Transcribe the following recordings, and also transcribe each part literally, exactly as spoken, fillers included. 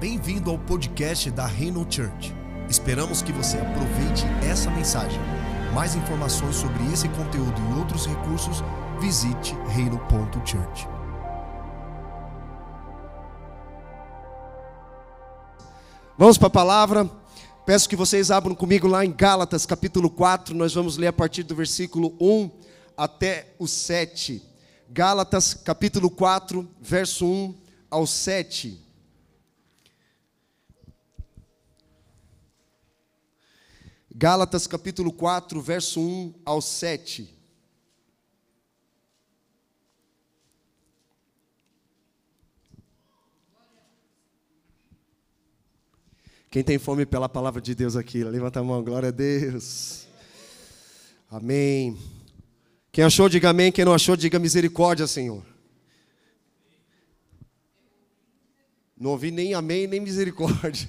Bem-vindo ao podcast da Reino Church. Esperamos que você aproveite essa mensagem. Mais informações sobre esse conteúdo e outros recursos, visite reino ponto church. Vamos para a palavra. Peço que vocês abram comigo lá em Gálatas capítulo quatro. Nós vamos ler a partir do versículo um até o sete. Gálatas capítulo quatro, verso um ao sete. Gálatas capítulo quatro, verso um ao sete. Quem tem fome pela palavra de Deus aqui, levanta a mão, glória a Deus. Amém. Quem achou, diga amém. Quem não achou, diga misericórdia, Senhor. Não ouvi nem amém, nem misericórdia.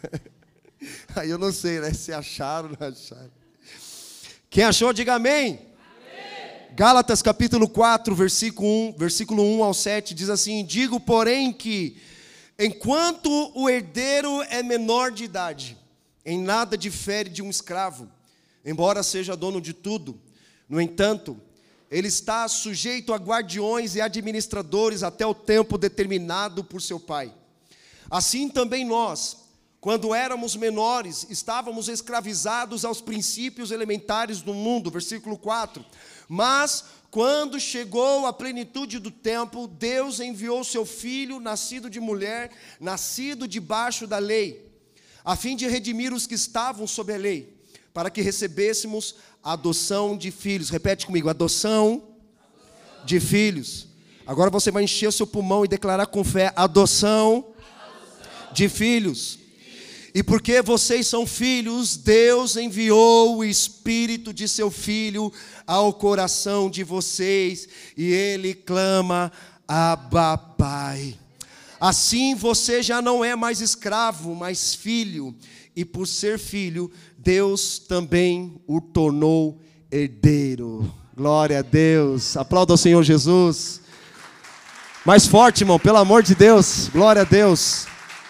Aí eu não sei, né? Se acharam ou não acharam. Quem achou, diga amém. Amém. Gálatas capítulo quatro, versículo um, versículo um ao sete, diz assim: digo, porém, que enquanto o herdeiro é menor de idade, em nada difere de um escravo, embora seja dono de tudo. No entanto, ele está sujeito a guardiões e administradores até o tempo determinado por seu pai. Assim também nós, quando éramos menores, estávamos escravizados aos princípios elementares do mundo. Versículo quatro. Mas, quando chegou a plenitude do tempo, Deus enviou seu Filho, nascido de mulher, nascido debaixo da lei, a fim de redimir os que estavam sob a lei, para que recebêssemos a adoção de filhos. Repete comigo, adoção, adoção de filhos. Agora você vai encher o seu pulmão e declarar com fé, adoção, adoção de filhos. E porque vocês são filhos, Deus enviou o Espírito de seu Filho ao coração de vocês, e Ele clama, Abba, Pai. Assim você já não é mais escravo, mas filho, e por ser filho, Deus também o tornou herdeiro. Glória a Deus. Aplauda ao Senhor Jesus. Mais forte, irmão, pelo amor de Deus. Glória a Deus.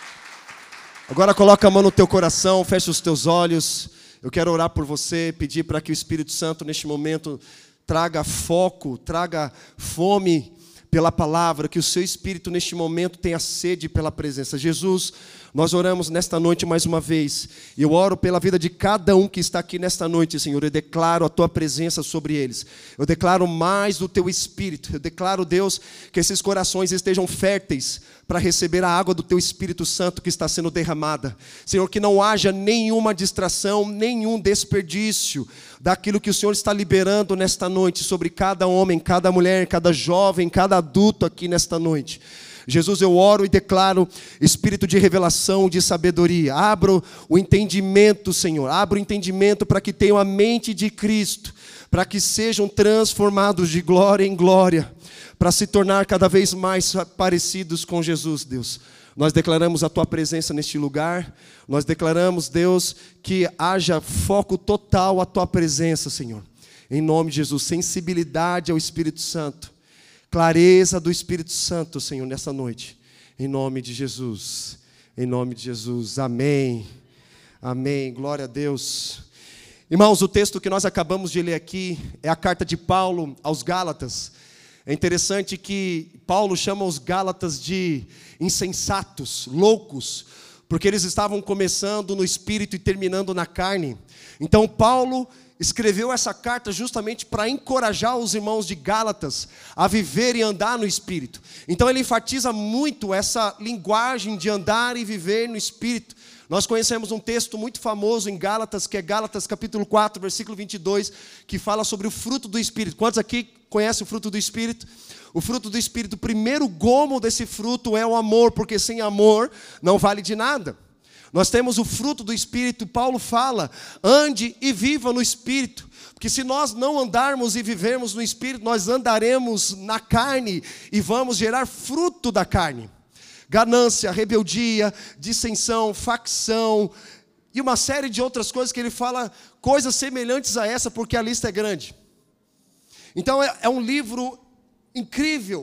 Agora coloca a mão no teu coração, fecha os teus olhos. Eu quero orar por você, pedir para que o Espírito Santo neste momento traga foco, traga fome pela palavra, que o seu Espírito neste momento tenha sede pela presença. Jesus, nós oramos nesta noite mais uma vez, e eu oro pela vida de cada um que está aqui nesta noite, Senhor. Eu declaro a tua presença sobre eles, eu declaro mais do teu Espírito, eu declaro, Deus, que esses corações estejam férteis para receber a água do teu Espírito Santo que está sendo derramada. Senhor, que não haja nenhuma distração, nenhum desperdício daquilo que o Senhor está liberando nesta noite sobre cada homem, cada mulher, cada jovem, cada adulto aqui nesta noite. Jesus, eu oro e declaro espírito de revelação, de sabedoria. Abra o entendimento, Senhor. Abra o entendimento para que tenham a mente de Cristo, para que sejam transformados de glória em glória, para se tornar cada vez mais parecidos com Jesus, Deus. Nós declaramos a tua presença neste lugar. Nós declaramos, Deus, que haja foco total à tua presença, Senhor. Em nome de Jesus, sensibilidade ao Espírito Santo. Clareza do Espírito Santo, Senhor, nessa noite. Em nome de Jesus. Em nome de Jesus. Amém. Amém. Glória a Deus. Irmãos, o texto que nós acabamos de ler aqui é a carta de Paulo aos Gálatas. É interessante que Paulo chama os Gálatas de insensatos, loucos, porque eles estavam começando no espírito e terminando na carne. Então Paulo escreveu essa carta justamente para encorajar os irmãos de Gálatas a viver e andar no Espírito. Então ele enfatiza muito essa linguagem de andar e viver no Espírito. Nós conhecemos um texto muito famoso em Gálatas, que é Gálatas capítulo quatro, versículo vinte e dois, que fala sobre o fruto do Espírito. Quantos aqui conhecem o fruto do Espírito? O fruto do Espírito, o primeiro gomo desse fruto é o amor, porque sem amor não vale de nada. Nós temos o fruto do Espírito. Paulo fala, ande e viva no Espírito, porque se nós não andarmos e vivermos no Espírito, nós andaremos na carne e vamos gerar fruto da carne. Ganância, rebeldia, dissensão, facção e uma série de outras coisas que ele fala, coisas semelhantes a essa, porque a lista é grande. Então é, é um livro incrível,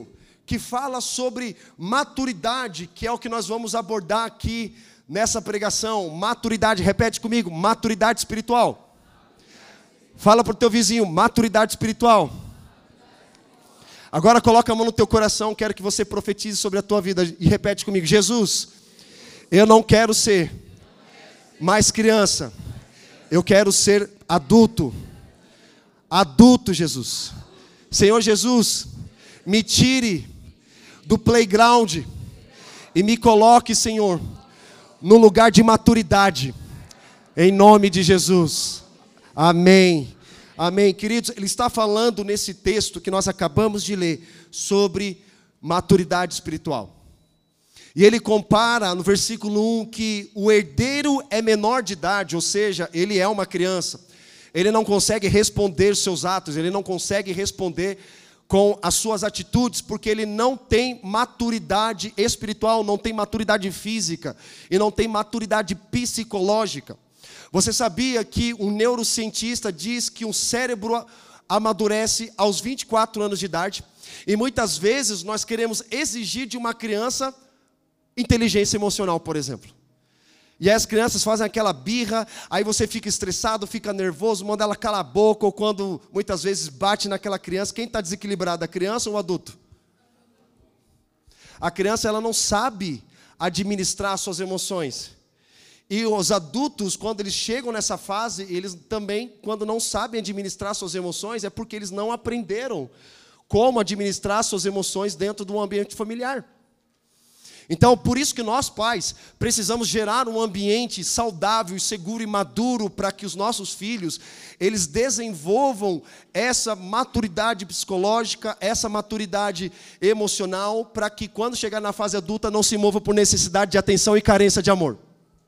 que fala sobre maturidade, que é o que nós vamos abordar aqui nessa pregação. Maturidade, repete comigo, maturidade espiritual. Fala para o teu vizinho, maturidade espiritual. Agora coloca a mão no teu coração, quero que você profetize sobre a tua vida e repete comigo, Jesus, eu não quero ser mais criança, eu quero ser adulto. Adulto, Jesus. Senhor Jesus, me tire do playground e me coloque, Senhor, no lugar de maturidade, em nome de Jesus. Amém. Amém. Queridos, ele está falando nesse texto que nós acabamos de ler sobre maturidade espiritual. E ele compara no versículo um que o herdeiro é menor de idade, ou seja, ele é uma criança. Ele não consegue responder seus atos, ele não consegue responder com as suas atitudes, porque ele não tem maturidade espiritual, não tem maturidade física e não tem maturidade psicológica. Você sabia que um neurocientista diz que um cérebro amadurece aos vinte e quatro anos de idade? E muitas vezes nós queremos exigir de uma criança inteligência emocional, por exemplo. E aí as crianças fazem aquela birra, aí você fica estressado, fica nervoso, manda ela calar a boca, ou quando muitas vezes bate naquela criança, quem está desequilibrado, a criança ou o adulto? A criança ela não sabe administrar suas emoções. E os adultos, quando eles chegam nessa fase, eles também, quando não sabem administrar suas emoções, é porque eles não aprenderam como administrar suas emoções dentro de um ambiente familiar. Então, por isso que nós, pais, precisamos gerar um ambiente saudável, seguro e maduro para que os nossos filhos, eles desenvolvam essa maturidade psicológica, essa maturidade emocional, para que quando chegar na fase adulta não se mova por necessidade de atenção e carência de amor.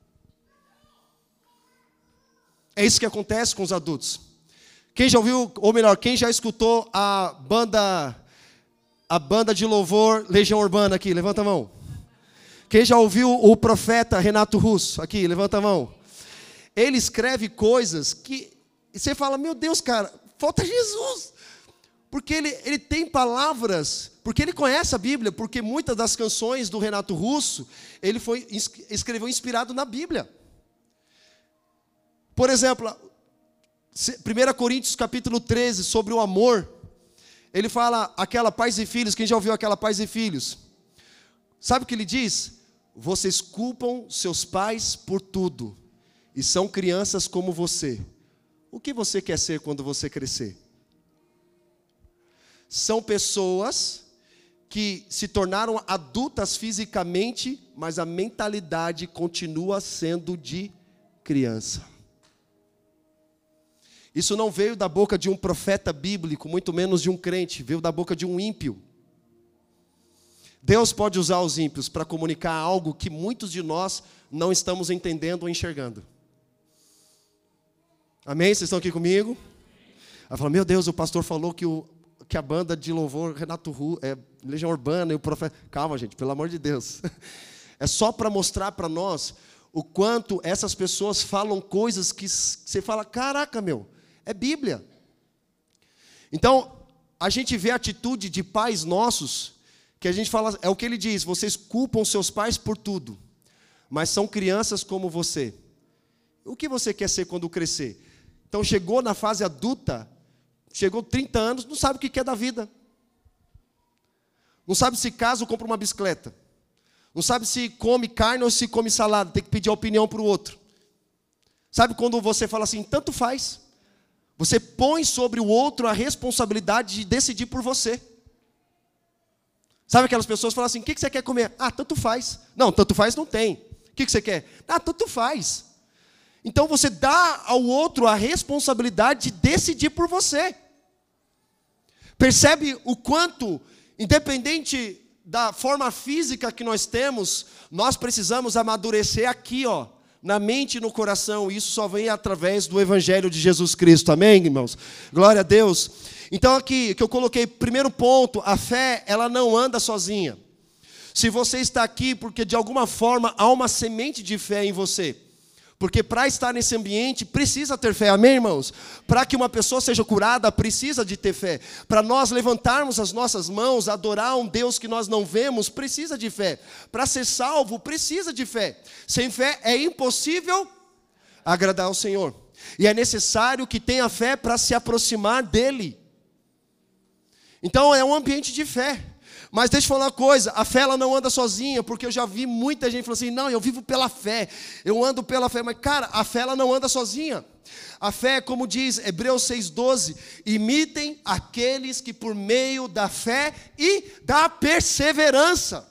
É isso que acontece com os adultos. Quem já ouviu, ou melhor, quem já escutou a banda, a banda de louvor Legião Urbana aqui? Levanta a mão. Quem já ouviu o profeta Renato Russo? Aqui, levanta a mão. Ele escreve coisas que você fala, meu Deus, cara, falta Jesus. Porque ele, ele tem palavras, porque ele conhece a Bíblia, porque muitas das canções do Renato Russo, ele foi, escreveu inspirado na Bíblia. Por exemplo, primeira Coríntios capítulo treze, sobre o amor, ele fala aquela pais e filhos, quem já ouviu aquela pais e filhos? Sabe o que ele diz? Vocês culpam seus pais por tudo, e são crianças como você. O que você quer ser quando você crescer? São pessoas que se tornaram adultas fisicamente, mas a mentalidade continua sendo de criança. Isso não veio da boca de um profeta bíblico, muito menos de um crente, veio da boca de um ímpio. Deus pode usar os ímpios para comunicar algo que muitos de nós não estamos entendendo ou enxergando. Amém? Vocês estão aqui comigo? Ela fala, meu Deus, o pastor falou que, o, que a banda de louvor, Renato Ru, é Legião Urbana e o profeta... Calma, gente, pelo amor de Deus. É só para mostrar para nós o quanto essas pessoas falam coisas que você fala, caraca, meu, é Bíblia. Então, a gente vê a atitude de pais nossos, que a gente fala, é o que ele diz, vocês culpam seus pais por tudo, mas são crianças como você. O que você quer ser quando crescer? Então chegou na fase adulta, chegou trinta anos, não sabe o que quer da vida. Não sabe se casa ou compra uma bicicleta. Não sabe se come carne ou se come salada, tem que pedir a opinião para o outro. Sabe quando você fala assim, tanto faz. Você põe sobre o outro a responsabilidade de decidir por você. Sabe aquelas pessoas que falam assim, o que você quer comer? Ah, tanto faz. Não, tanto faz não tem. O que você quer? Ah, tanto faz. Então você dá ao outro a responsabilidade de decidir por você. Percebe o quanto, independente da forma física que nós temos, nós precisamos amadurecer aqui, ó, na mente e no coração. Isso só vem através do Evangelho de Jesus Cristo. Amém, irmãos? Glória a Deus. Então aqui, que eu coloquei, primeiro ponto, a fé, ela não anda sozinha. Se você está aqui porque de alguma forma há uma semente de fé em você, Porque para estar nesse ambiente, precisa ter fé, amém, irmãos? Para que uma pessoa seja curada, precisa de ter fé. Para nós levantarmos as nossas mãos, adorar um Deus que nós não vemos, precisa de fé. Para ser salvo, precisa de fé. Sem fé é impossível agradar ao Senhor. E é necessário que tenha fé para se aproximar dEle. Então é um ambiente de fé. Mas deixa eu falar uma coisa, a fé ela não anda sozinha, porque eu já vi muita gente falando assim, não, eu vivo pela fé, eu ando pela fé, mas cara, a fé ela não anda sozinha. A fé, como diz Hebreus seis, doze, imitem aqueles que por meio da fé e da perseverança.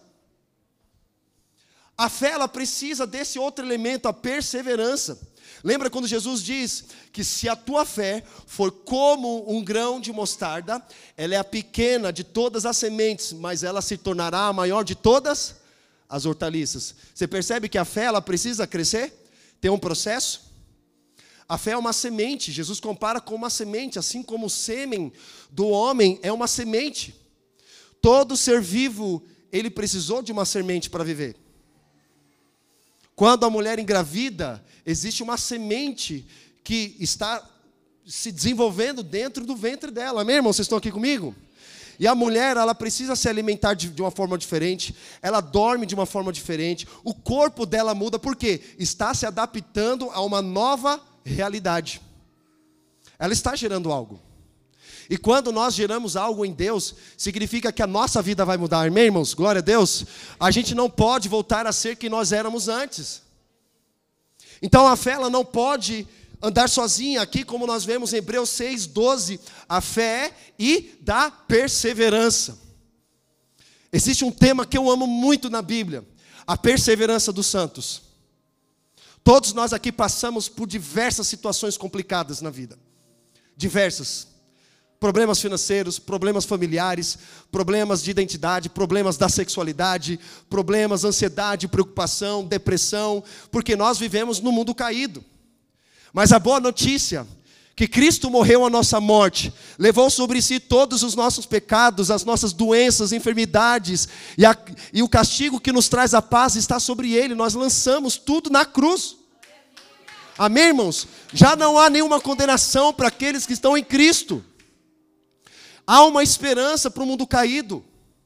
A fé ela precisa desse outro elemento, a perseverança. Lembra quando Jesus diz que se a tua fé for como um grão de mostarda, ela é a pequena de todas as sementes, mas ela se tornará a maior de todas as hortaliças. Você percebe que a fé ela precisa crescer? Tem um processo? A fé é uma semente, Jesus compara com uma semente, assim como o sêmen do homem é uma semente. Todo ser vivo, ele precisou de uma semente para viver. Quando a mulher engravida, existe uma semente que está se desenvolvendo dentro do ventre dela. Amém, irmão? Vocês estão aqui comigo? E a mulher, ela precisa se alimentar de, de uma forma diferente, ela dorme de uma forma diferente, o corpo dela muda, por quê? Está se adaptando a uma nova realidade. Ela está gerando algo. E quando nós geramos algo em Deus, significa que a nossa vida vai mudar, amém, irmãos? Glória a Deus. A gente não pode voltar a ser quem nós éramos antes. Então a fé ela não pode andar sozinha, aqui como nós vemos em Hebreus seis, doze, a fé e da perseverança. Existe um tema que eu amo muito na Bíblia, a perseverança dos santos. Todos nós aqui passamos por diversas situações complicadas na vida. Diversas. Problemas financeiros, problemas familiares, problemas de identidade, problemas da sexualidade, problemas, ansiedade, preocupação, depressão, porque nós vivemos no mundo caído. Mas a boa notícia, que Cristo morreu a nossa morte, levou sobre si todos os nossos pecados, as nossas doenças, enfermidades, e, a, e o castigo que nos traz a paz está sobre Ele, nós lançamos tudo na cruz. Amém, irmãos? Já não há nenhuma condenação para aqueles que estão em Cristo. Há uma esperança para o mundo caído.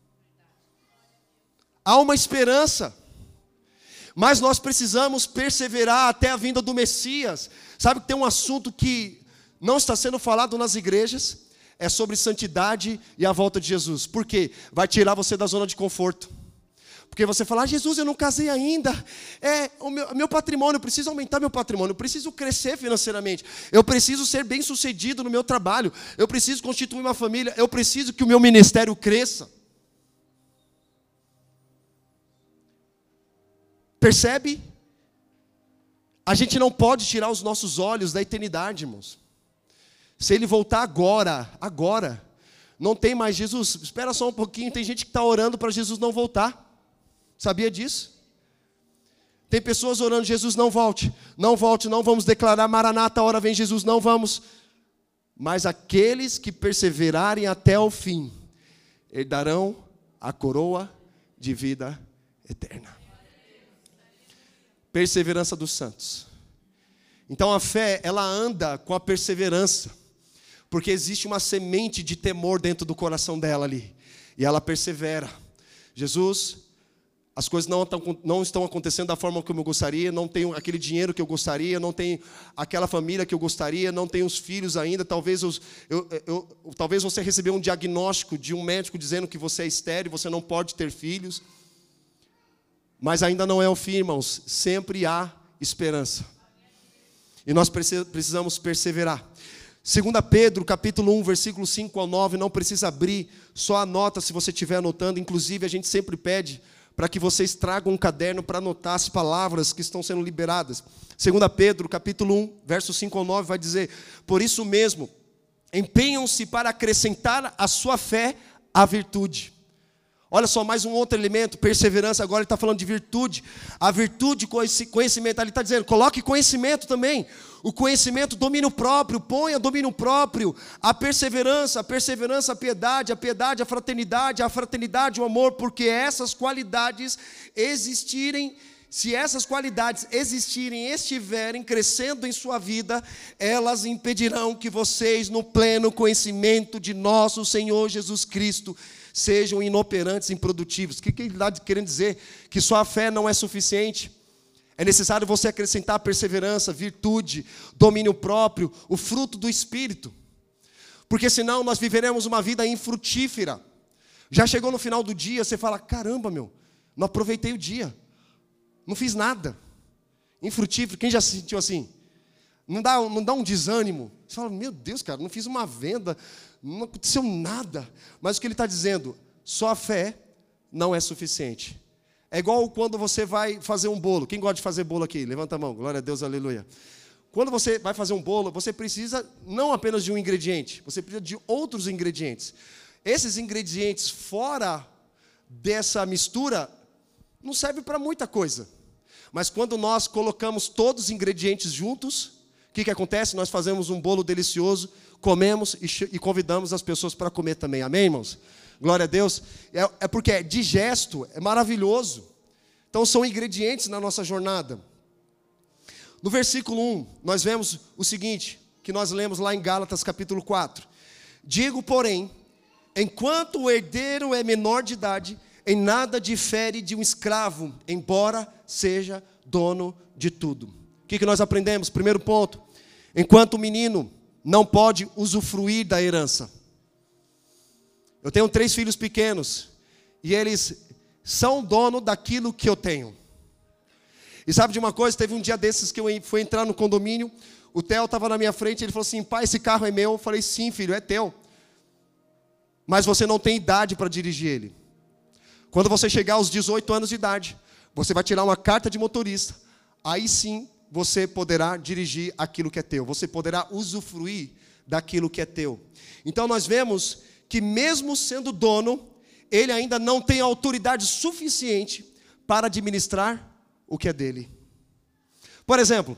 Há uma esperança. Mas nós precisamos perseverar até a vinda do Messias. Sabe que tem um assunto que não está sendo falado nas igrejas? É sobre santidade e a volta de Jesus. Por quê? Vai tirar você da zona de conforto. Porque você fala, ah, Jesus, eu não casei ainda, é, o meu, meu patrimônio, eu preciso aumentar meu patrimônio, eu preciso crescer financeiramente, eu preciso ser bem sucedido no meu trabalho, eu preciso constituir uma família, eu preciso que o meu ministério cresça. Percebe? A gente não pode tirar os nossos olhos da eternidade, irmãos. Se Ele voltar agora, agora, não tem mais Jesus, espera só um pouquinho, tem gente que está orando para Jesus não voltar. Sabia disso? Tem pessoas orando, Jesus não volte, não volte, não vamos declarar Maranata, a hora vem Jesus, não vamos. Mas aqueles que perseverarem até o fim, herdarão a coroa de vida eterna. Perseverança dos santos. Então a fé, ela anda com a perseverança, porque existe uma semente de temor dentro do coração dela ali, e ela persevera. Jesus, as coisas não estão, não estão acontecendo da forma como eu gostaria, não tenho aquele dinheiro que eu gostaria, não tenho aquela família que eu gostaria, não tenho os filhos ainda, talvez, eu, eu, eu, talvez você recebeu um diagnóstico de um médico dizendo que você é estéril, você não pode ter filhos, mas ainda não é o fim, irmãos, sempre há esperança, e nós precisamos perseverar. Segunda Pedro, capítulo um, versículo cinco ao nove, não precisa abrir, só anota se você estiver anotando, inclusive a gente sempre pede para que vocês tragam um caderno para anotar as palavras que estão sendo liberadas. Segunda Pedro, capítulo um, verso cinco ao nove, vai dizer, por isso mesmo, empenham-se para acrescentar à sua fé a virtude. Olha só, mais um outro elemento, perseverança, agora ele está falando de virtude. A virtude, conhecimento, ele está dizendo, coloque conhecimento também. O conhecimento, domínio próprio, ponha domínio próprio. A perseverança, a perseverança, a piedade, a piedade, a fraternidade, a fraternidade, o amor, porque essas qualidades existirem se essas qualidades existirem e estiverem crescendo em sua vida, elas impedirão que vocês, no pleno conhecimento de nosso Senhor Jesus Cristo, sejam inoperantes e improdutivos. O que ele está querendo dizer? Que só a fé não é suficiente. É necessário você acrescentar perseverança, virtude, domínio próprio, o fruto do Espírito. Porque senão nós viveremos uma vida infrutífera. Já chegou no final do dia, você fala, caramba, meu, não aproveitei o dia. Não fiz nada. Infrutífero, quem já se sentiu assim? Não dá, não dá um desânimo? Você fala, meu Deus, cara, não fiz uma venda, não aconteceu nada. Mas o que ele está dizendo? Só a fé não é suficiente. É igual quando você vai fazer um bolo. Quem gosta de fazer bolo aqui? Levanta a mão, glória a Deus, aleluia. Quando você vai fazer um bolo, você precisa não apenas de um ingrediente, você precisa de outros ingredientes. Esses ingredientes fora dessa mistura não servem para muita coisa. Mas quando nós colocamos todos os ingredientes juntos, o que, que acontece? Nós fazemos um bolo delicioso, comemos e, e convidamos as pessoas para comer também. Amém, irmãos? Glória a Deus. É, é porque é digesto, é maravilhoso. Então são ingredientes na nossa jornada. No versículo um, nós vemos o seguinte, que nós lemos lá em Gálatas capítulo quatro. Digo, porém, enquanto o herdeiro é menor de idade, em nada difere de um escravo, embora seja dono de tudo. O que, que nós aprendemos? Primeiro ponto, enquanto o menino não pode usufruir da herança. Eu tenho três filhos pequenos, e eles são dono daquilo que eu tenho. E sabe de uma coisa? Teve um dia desses que eu fui entrar no condomínio, o Theo estava na minha frente, ele falou assim, pai, esse carro é meu? Eu falei, sim, filho, é teu. Mas você não tem idade para dirigir ele. Quando você chegar aos dezoito anos de idade, você vai tirar uma carta de motorista. Aí sim, você poderá dirigir aquilo que é teu. Você poderá usufruir daquilo que é teu. Então nós vemos que mesmo sendo dono, ele ainda não tem autoridade suficiente para administrar o que é dele. Por exemplo,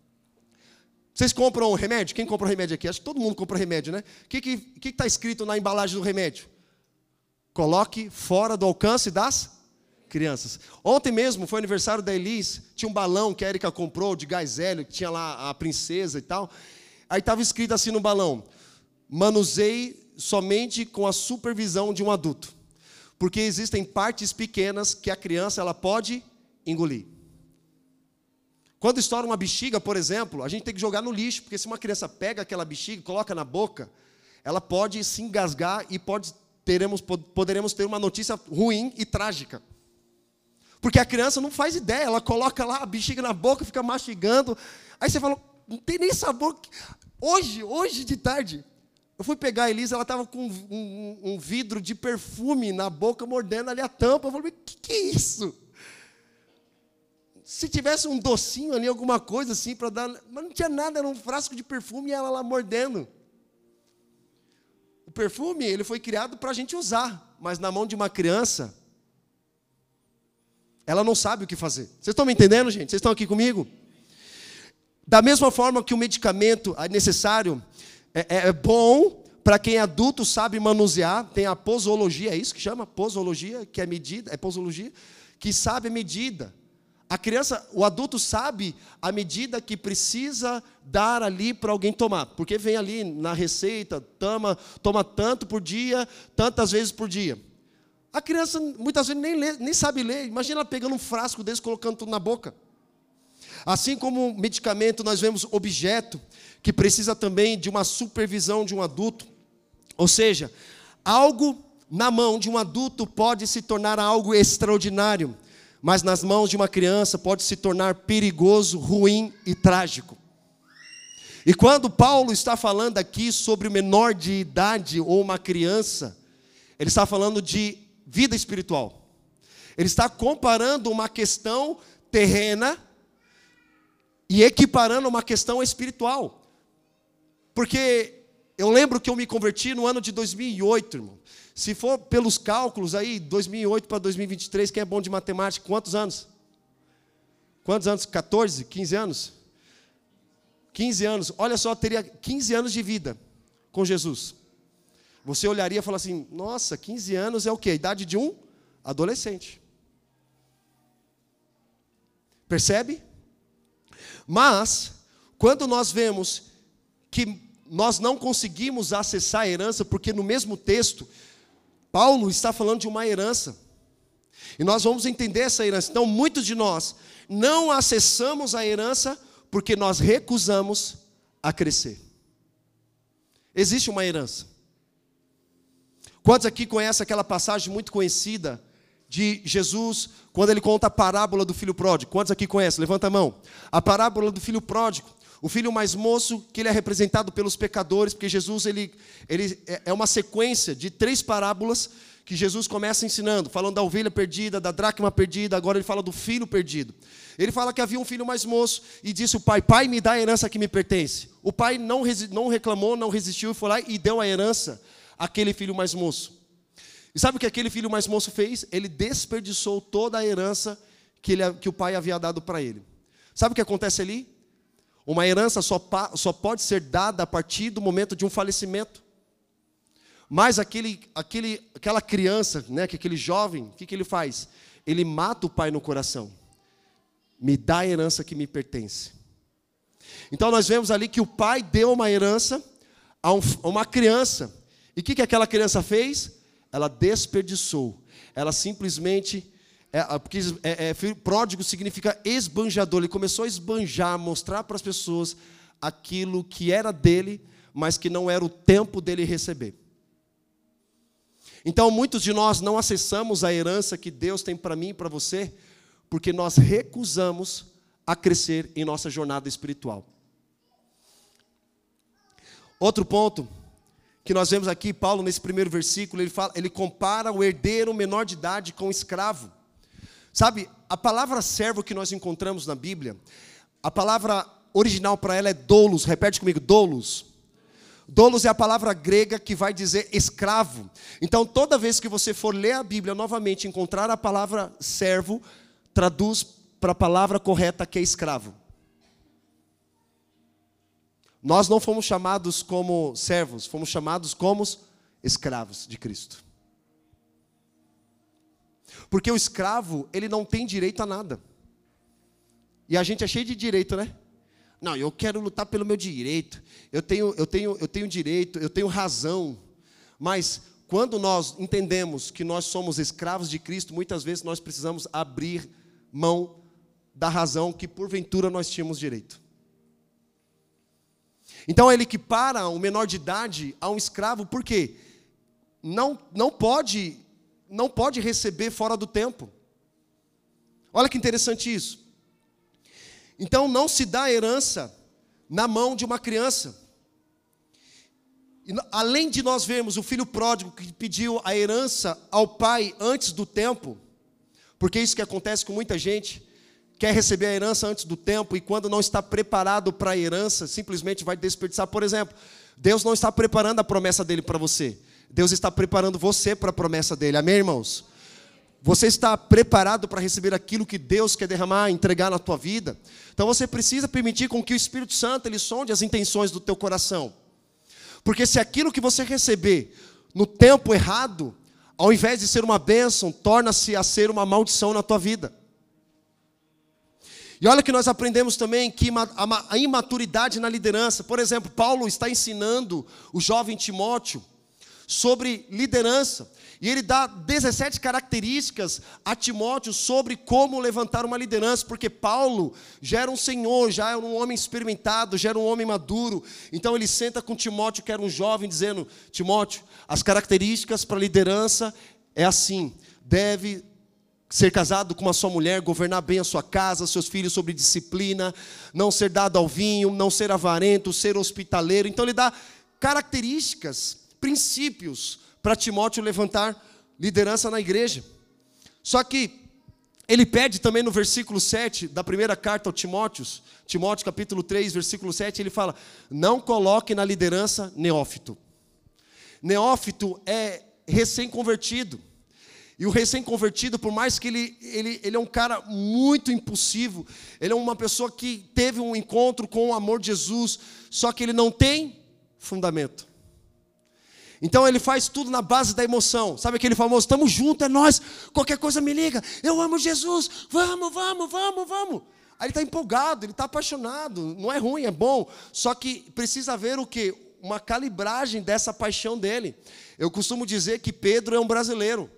vocês compram remédio? Quem compra remédio aqui? Acho que todo mundo compra remédio, né? O que que que está escrito na embalagem do remédio? Coloque fora do alcance das crianças. Ontem mesmo foi aniversário da Elis, tinha um balão que a Erika comprou de gás hélio, que tinha lá a princesa e tal. Aí estava escrito assim no balão, manuseie somente com a supervisão de um adulto. Porque existem partes pequenas que a criança ela pode engolir. Quando estoura uma bexiga, por exemplo, a gente tem que jogar no lixo, porque se uma criança pega aquela bexiga e coloca na boca, ela pode se engasgar e pode, teremos, poderemos ter uma notícia ruim e trágica. Porque a criança não faz ideia, ela coloca lá a bexiga na boca, fica mastigando, aí você fala, não tem nem sabor. Hoje, hoje de tarde, eu fui pegar a Elisa, ela estava com um, um, um vidro de perfume na boca, mordendo ali a tampa. Eu falei, o que, que é isso? Se tivesse um docinho ali, alguma coisa assim para dar... Mas não tinha nada, era um frasco de perfume e ela lá mordendo. O perfume, ele foi criado para a gente usar, mas na mão de uma criança, ela não sabe o que fazer. Vocês estão me entendendo, gente? Vocês estão aqui comigo? Da mesma forma que o medicamento é necessário... É, é bom para quem é adulto sabe manusear, tem a posologia, é isso que chama? Posologia, que é medida, é posologia, que sabe a medida. A criança, o adulto sabe a medida que precisa dar ali para alguém tomar, porque vem ali na receita, toma, toma tanto por dia, tantas vezes por dia. A criança muitas vezes nem, lê, nem sabe ler, imagina ela pegando um frasco desse, colocando tudo na boca. Assim como medicamento, nós vemos objeto, que precisa também de uma supervisão de um adulto. Ou seja, algo na mão de um adulto pode se tornar algo extraordinário, mas nas mãos de uma criança pode se tornar perigoso, ruim e trágico. E quando Paulo está falando aqui sobre o menor de idade ou uma criança, ele está falando de vida espiritual. Ele está comparando uma questão terrena e equiparando uma questão espiritual. Porque eu lembro que eu me converti no ano de dois mil e oito, irmão. Se for pelos cálculos aí, dois mil e oito para dois mil e vinte e três, quem é bom de matemática, quantos anos? Quantos anos? quatorze, quinze anos? quinze anos. Olha só, teria quinze anos de vida com Jesus. Você olharia e falaria assim, nossa, quinze anos é o quê? A idade de um adolescente. Percebe? Mas, quando nós vemos que nós não conseguimos acessar a herança, porque no mesmo texto, Paulo está falando de uma herança. E nós vamos entender essa herança. Então, muitos de nós não acessamos a herança porque nós recusamos a crescer. Existe uma herança. Quantos aqui conhecem aquela passagem muito conhecida de Jesus, quando ele conta a parábola do filho pródigo? Quantos aqui conhecem? Levanta a mão. A parábola do filho pródigo. O filho mais moço, que ele é representado pelos pecadores, porque Jesus ele, ele é uma sequência de três parábolas que Jesus começa ensinando, falando da ovelha perdida, da dracma perdida, agora ele fala do filho perdido. Ele fala que havia um filho mais moço e disse o pai, pai, me dá a herança que me pertence. O pai não, não reclamou, não resistiu, foi lá e deu a herança àquele filho mais moço. E sabe o que aquele filho mais moço fez? Ele desperdiçou toda a herança que, ele, que o pai havia dado para ele. Sabe o que acontece ali? Uma herança só, só pode ser dada a partir do momento de um falecimento. Mas aquele, aquele, aquela criança, né, que aquele jovem, o que, que ele faz? Ele mata o pai no coração. Me dá a herança que me pertence. Então nós vemos ali que o pai deu uma herança a, um, a uma criança. E o que, que aquela criança fez? Ela desperdiçou. Ela simplesmente... É, porque é, é, filho pródigo significa esbanjador. Ele começou a esbanjar, mostrar para as pessoas aquilo que era dele, mas que não era o tempo dele receber. Então, muitos de nós não acessamos a herança que Deus tem para mim e para você, porque nós recusamos a crescer em nossa jornada espiritual. Outro ponto que nós vemos aqui, Paulo, nesse primeiro versículo, ele, fala, ele compara o herdeiro menor de idade com o escravo. Sabe, a palavra servo que nós encontramos na Bíblia, a palavra original para ela é doulos. Repete comigo, doulos. Doulos é a palavra grega que vai dizer escravo. Então, toda vez que você for ler a Bíblia novamente e encontrar a palavra servo, traduz para a palavra correta que é escravo. Nós não fomos chamados como servos, fomos chamados como escravos de Cristo. Porque o escravo, ele não tem direito a nada. E a gente é cheio de direito, né? Não, eu quero lutar pelo meu direito. Eu tenho, eu tenho, eu tenho direito, eu tenho razão. Mas quando nós entendemos que nós somos escravos de Cristo, muitas vezes nós precisamos abrir mão da razão que porventura nós tínhamos direito. Então ele equipara o menor de idade a um escravo, por quê? Não, não pode... não pode receber fora do tempo. Olha que interessante isso. Então não se dá herança na mão de uma criança. E, além de nós vermos o filho pródigo que pediu a herança ao pai antes do tempo, porque é isso que acontece com muita gente, quer receber a herança antes do tempo e quando não está preparado para a herança, simplesmente vai desperdiçar. Por exemplo, Deus não está preparando a promessa dele para você. Deus está preparando você para a promessa dele. Amém, irmãos? Você está preparado para receber aquilo que Deus quer derramar, entregar na tua vida? Então você precisa permitir com que o Espírito Santo ele sonde as intenções do teu coração. Porque se aquilo que você receber no tempo errado, ao invés de ser uma bênção, torna-se a ser uma maldição na tua vida. E olha que nós aprendemos também que a imaturidade na liderança. Por exemplo, Paulo está ensinando o jovem Timóteo sobre liderança. E ele dá dezessete características a Timóteo sobre como levantar uma liderança, porque Paulo já era um senhor, já era um homem experimentado, já era um homem maduro. Então ele senta com Timóteo, que era um jovem, dizendo: Timóteo, as características para liderança é assim: deve ser casado com uma só mulher, governar bem a sua casa, seus filhos sobre disciplina, não ser dado ao vinho, não ser avarento, ser hospitaleiro. Então ele dá características, princípios para Timóteo levantar liderança na igreja. Só que ele pede também no versículo sete da primeira carta ao Timóteo, Timóteo capítulo três, versículo sete, ele fala: não coloque na liderança neófito. Neófito é recém-convertido. E o recém-convertido, por mais que ele, ele, ele é um cara muito impulsivo, ele é uma pessoa que teve um encontro com o amor de Jesus, só que ele não tem fundamento. Então ele faz tudo na base da emoção. Sabe aquele famoso: estamos juntos, é nós, qualquer coisa me liga, eu amo Jesus, vamos, vamos, vamos, vamos. Aí ele está empolgado, ele está apaixonado. Não é ruim, é bom. Só que precisa haver o quê? Uma calibragem dessa paixão dele. Eu costumo dizer que Pedro é um brasileiro.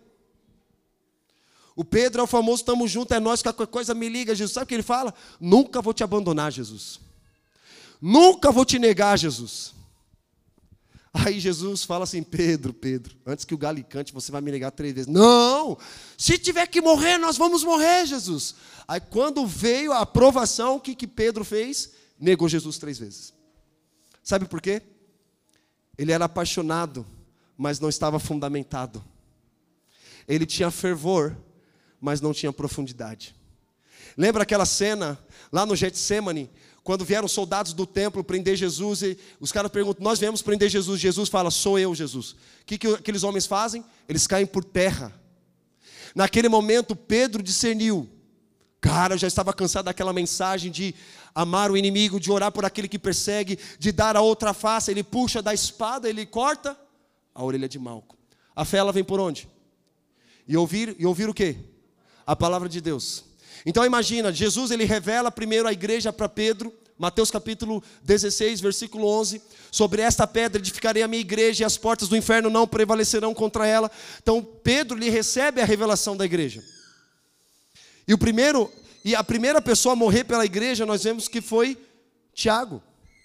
O Pedro é o famoso, estamos juntos, é nós, qualquer coisa me liga, Jesus. Sabe o que ele fala? Nunca vou te abandonar, Jesus. Nunca vou te negar, Jesus. Aí Jesus fala assim, Pedro, Pedro, antes que o galo cante, você vai me negar três vezes. Não, se tiver que morrer, nós vamos morrer, Jesus. Aí quando veio a aprovação, o que, que Pedro fez? Negou Jesus três vezes. Sabe por quê? Ele era apaixonado, mas não estava fundamentado. Ele tinha fervor, mas não tinha profundidade. Lembra aquela cena lá no Getsemane, quando vieram soldados do templo prender Jesus, e os caras perguntam, nós viemos prender Jesus. Jesus fala, sou eu, Jesus. O que, que aqueles homens fazem? Eles caem por terra. Naquele momento, Pedro discerniu. Cara, eu já estava cansado daquela mensagem de amar o inimigo, de orar por aquele que persegue, de dar a outra face. Ele puxa da espada, ele corta a orelha de Malco. A fé, ela vem por onde? E ouvir, e ouvir o quê? A palavra de Deus. Então imagina, Jesus ele revela primeiro à igreja para Pedro, Mateus capítulo dezesseis, versículo onze, sobre esta pedra edificarei a minha igreja e as portas do inferno não prevalecerão contra ela. Então Pedro lhe recebe a revelação da igreja. E o primeiro, e a primeira pessoa a morrer pela igreja, nós vemos que foi Tiago.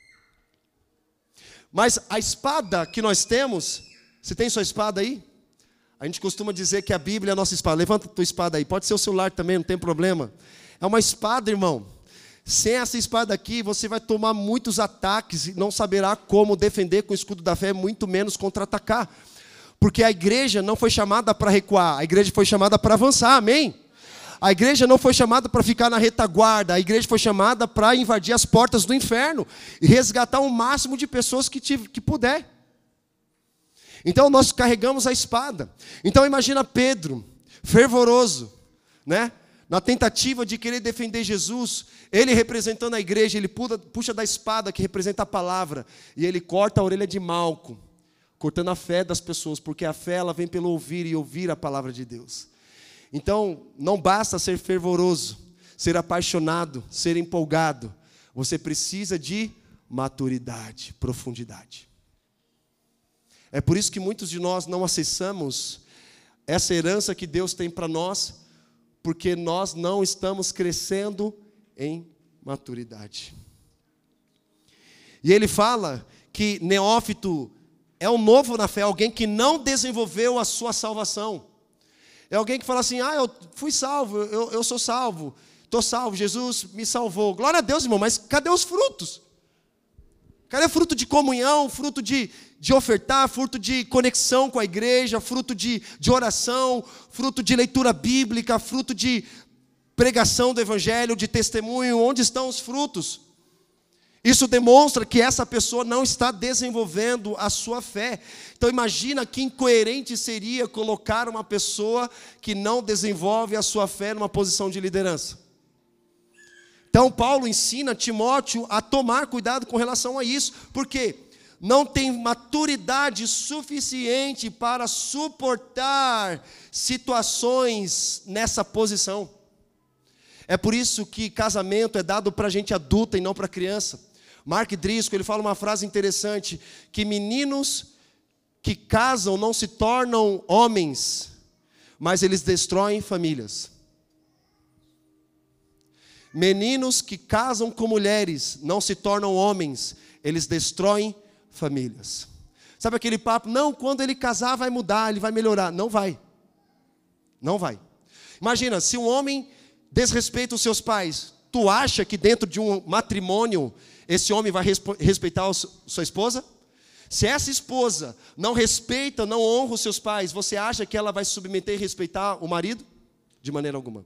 Mas a espada que nós temos, você tem sua espada aí? A gente costuma dizer que a Bíblia é a nossa espada. Levanta a tua espada aí. Pode ser o celular também, não tem problema. É uma espada, irmão. Sem essa espada aqui, você vai tomar muitos ataques e não saberá como defender com o escudo da fé, muito menos contra-atacar. Porque a igreja não foi chamada para recuar. A igreja foi chamada para avançar, amém? A igreja não foi chamada para ficar na retaguarda. A igreja foi chamada para invadir as portas do inferno e resgatar o máximo de pessoas que, te, que puder. Então nós carregamos a espada. Então imagina Pedro, fervoroso, né? Na tentativa de querer defender Jesus, ele representando a igreja, ele puxa da espada que representa a palavra, e ele corta a orelha de Malco, cortando a fé das pessoas, porque a fé ela vem pelo ouvir e ouvir a palavra de Deus. Então não basta ser fervoroso, ser apaixonado, ser empolgado, você precisa de maturidade, profundidade. É por isso que muitos de nós não acessamos essa herança que Deus tem para nós, porque nós não estamos crescendo em maturidade. E ele fala que neófito é um novo na fé, alguém que não desenvolveu a sua salvação. É alguém que fala assim, ah, eu fui salvo, eu, eu sou salvo, estou salvo, Jesus me salvou. Glória a Deus, irmão, mas cadê os frutos? Cadê fruto de comunhão, fruto de, de ofertar, fruto de conexão com a igreja, fruto de, de oração, fruto de leitura bíblica, fruto de pregação do evangelho, de testemunho? Onde estão os frutos? Isso demonstra que essa pessoa não está desenvolvendo a sua fé. Então imagina que incoerente seria colocar uma pessoa que não desenvolve a sua fé numa posição de liderança. Então Paulo ensina Timóteo a tomar cuidado com relação a isso, porque não tem maturidade suficiente para suportar situações nessa posição. É por isso que casamento é dado para gente adulta e não para criança. Mark Driscoll, ele fala uma frase interessante, que meninos que casam não se tornam homens, mas eles destroem famílias. Meninos que casam com mulheres não se tornam homens, eles destroem famílias. Sabe aquele papo? Não, quando ele casar vai mudar, ele vai melhorar. Não vai. Não vai. Imagina, se um homem desrespeita os seus pais, tu acha que dentro de um matrimônio esse homem vai respeitar a sua esposa? Se essa esposa não respeita, não honra os seus pais, você acha que ela vai se submeter e respeitar o marido? De maneira alguma.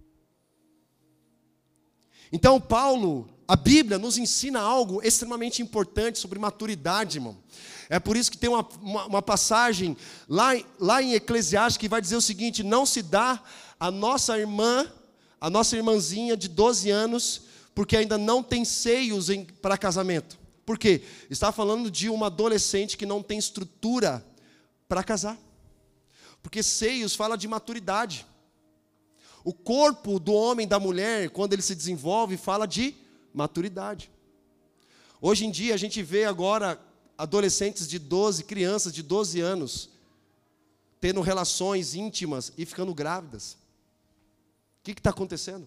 Então Paulo, a Bíblia nos ensina algo extremamente importante sobre maturidade, irmão. É por isso que tem uma, uma, uma passagem lá, lá em Eclesiastes que vai dizer o seguinte: não se dá a nossa irmã, a nossa irmãzinha de doze anos, porque ainda não tem seios em, para casamento. Por quê? Está falando de uma adolescente que não tem estrutura para casar. Porque seios fala de maturidade. O corpo do homem e da mulher, quando ele se desenvolve, fala de maturidade. Hoje em dia, a gente vê agora adolescentes de doze, crianças de doze anos, tendo relações íntimas e ficando grávidas. O que está acontecendo?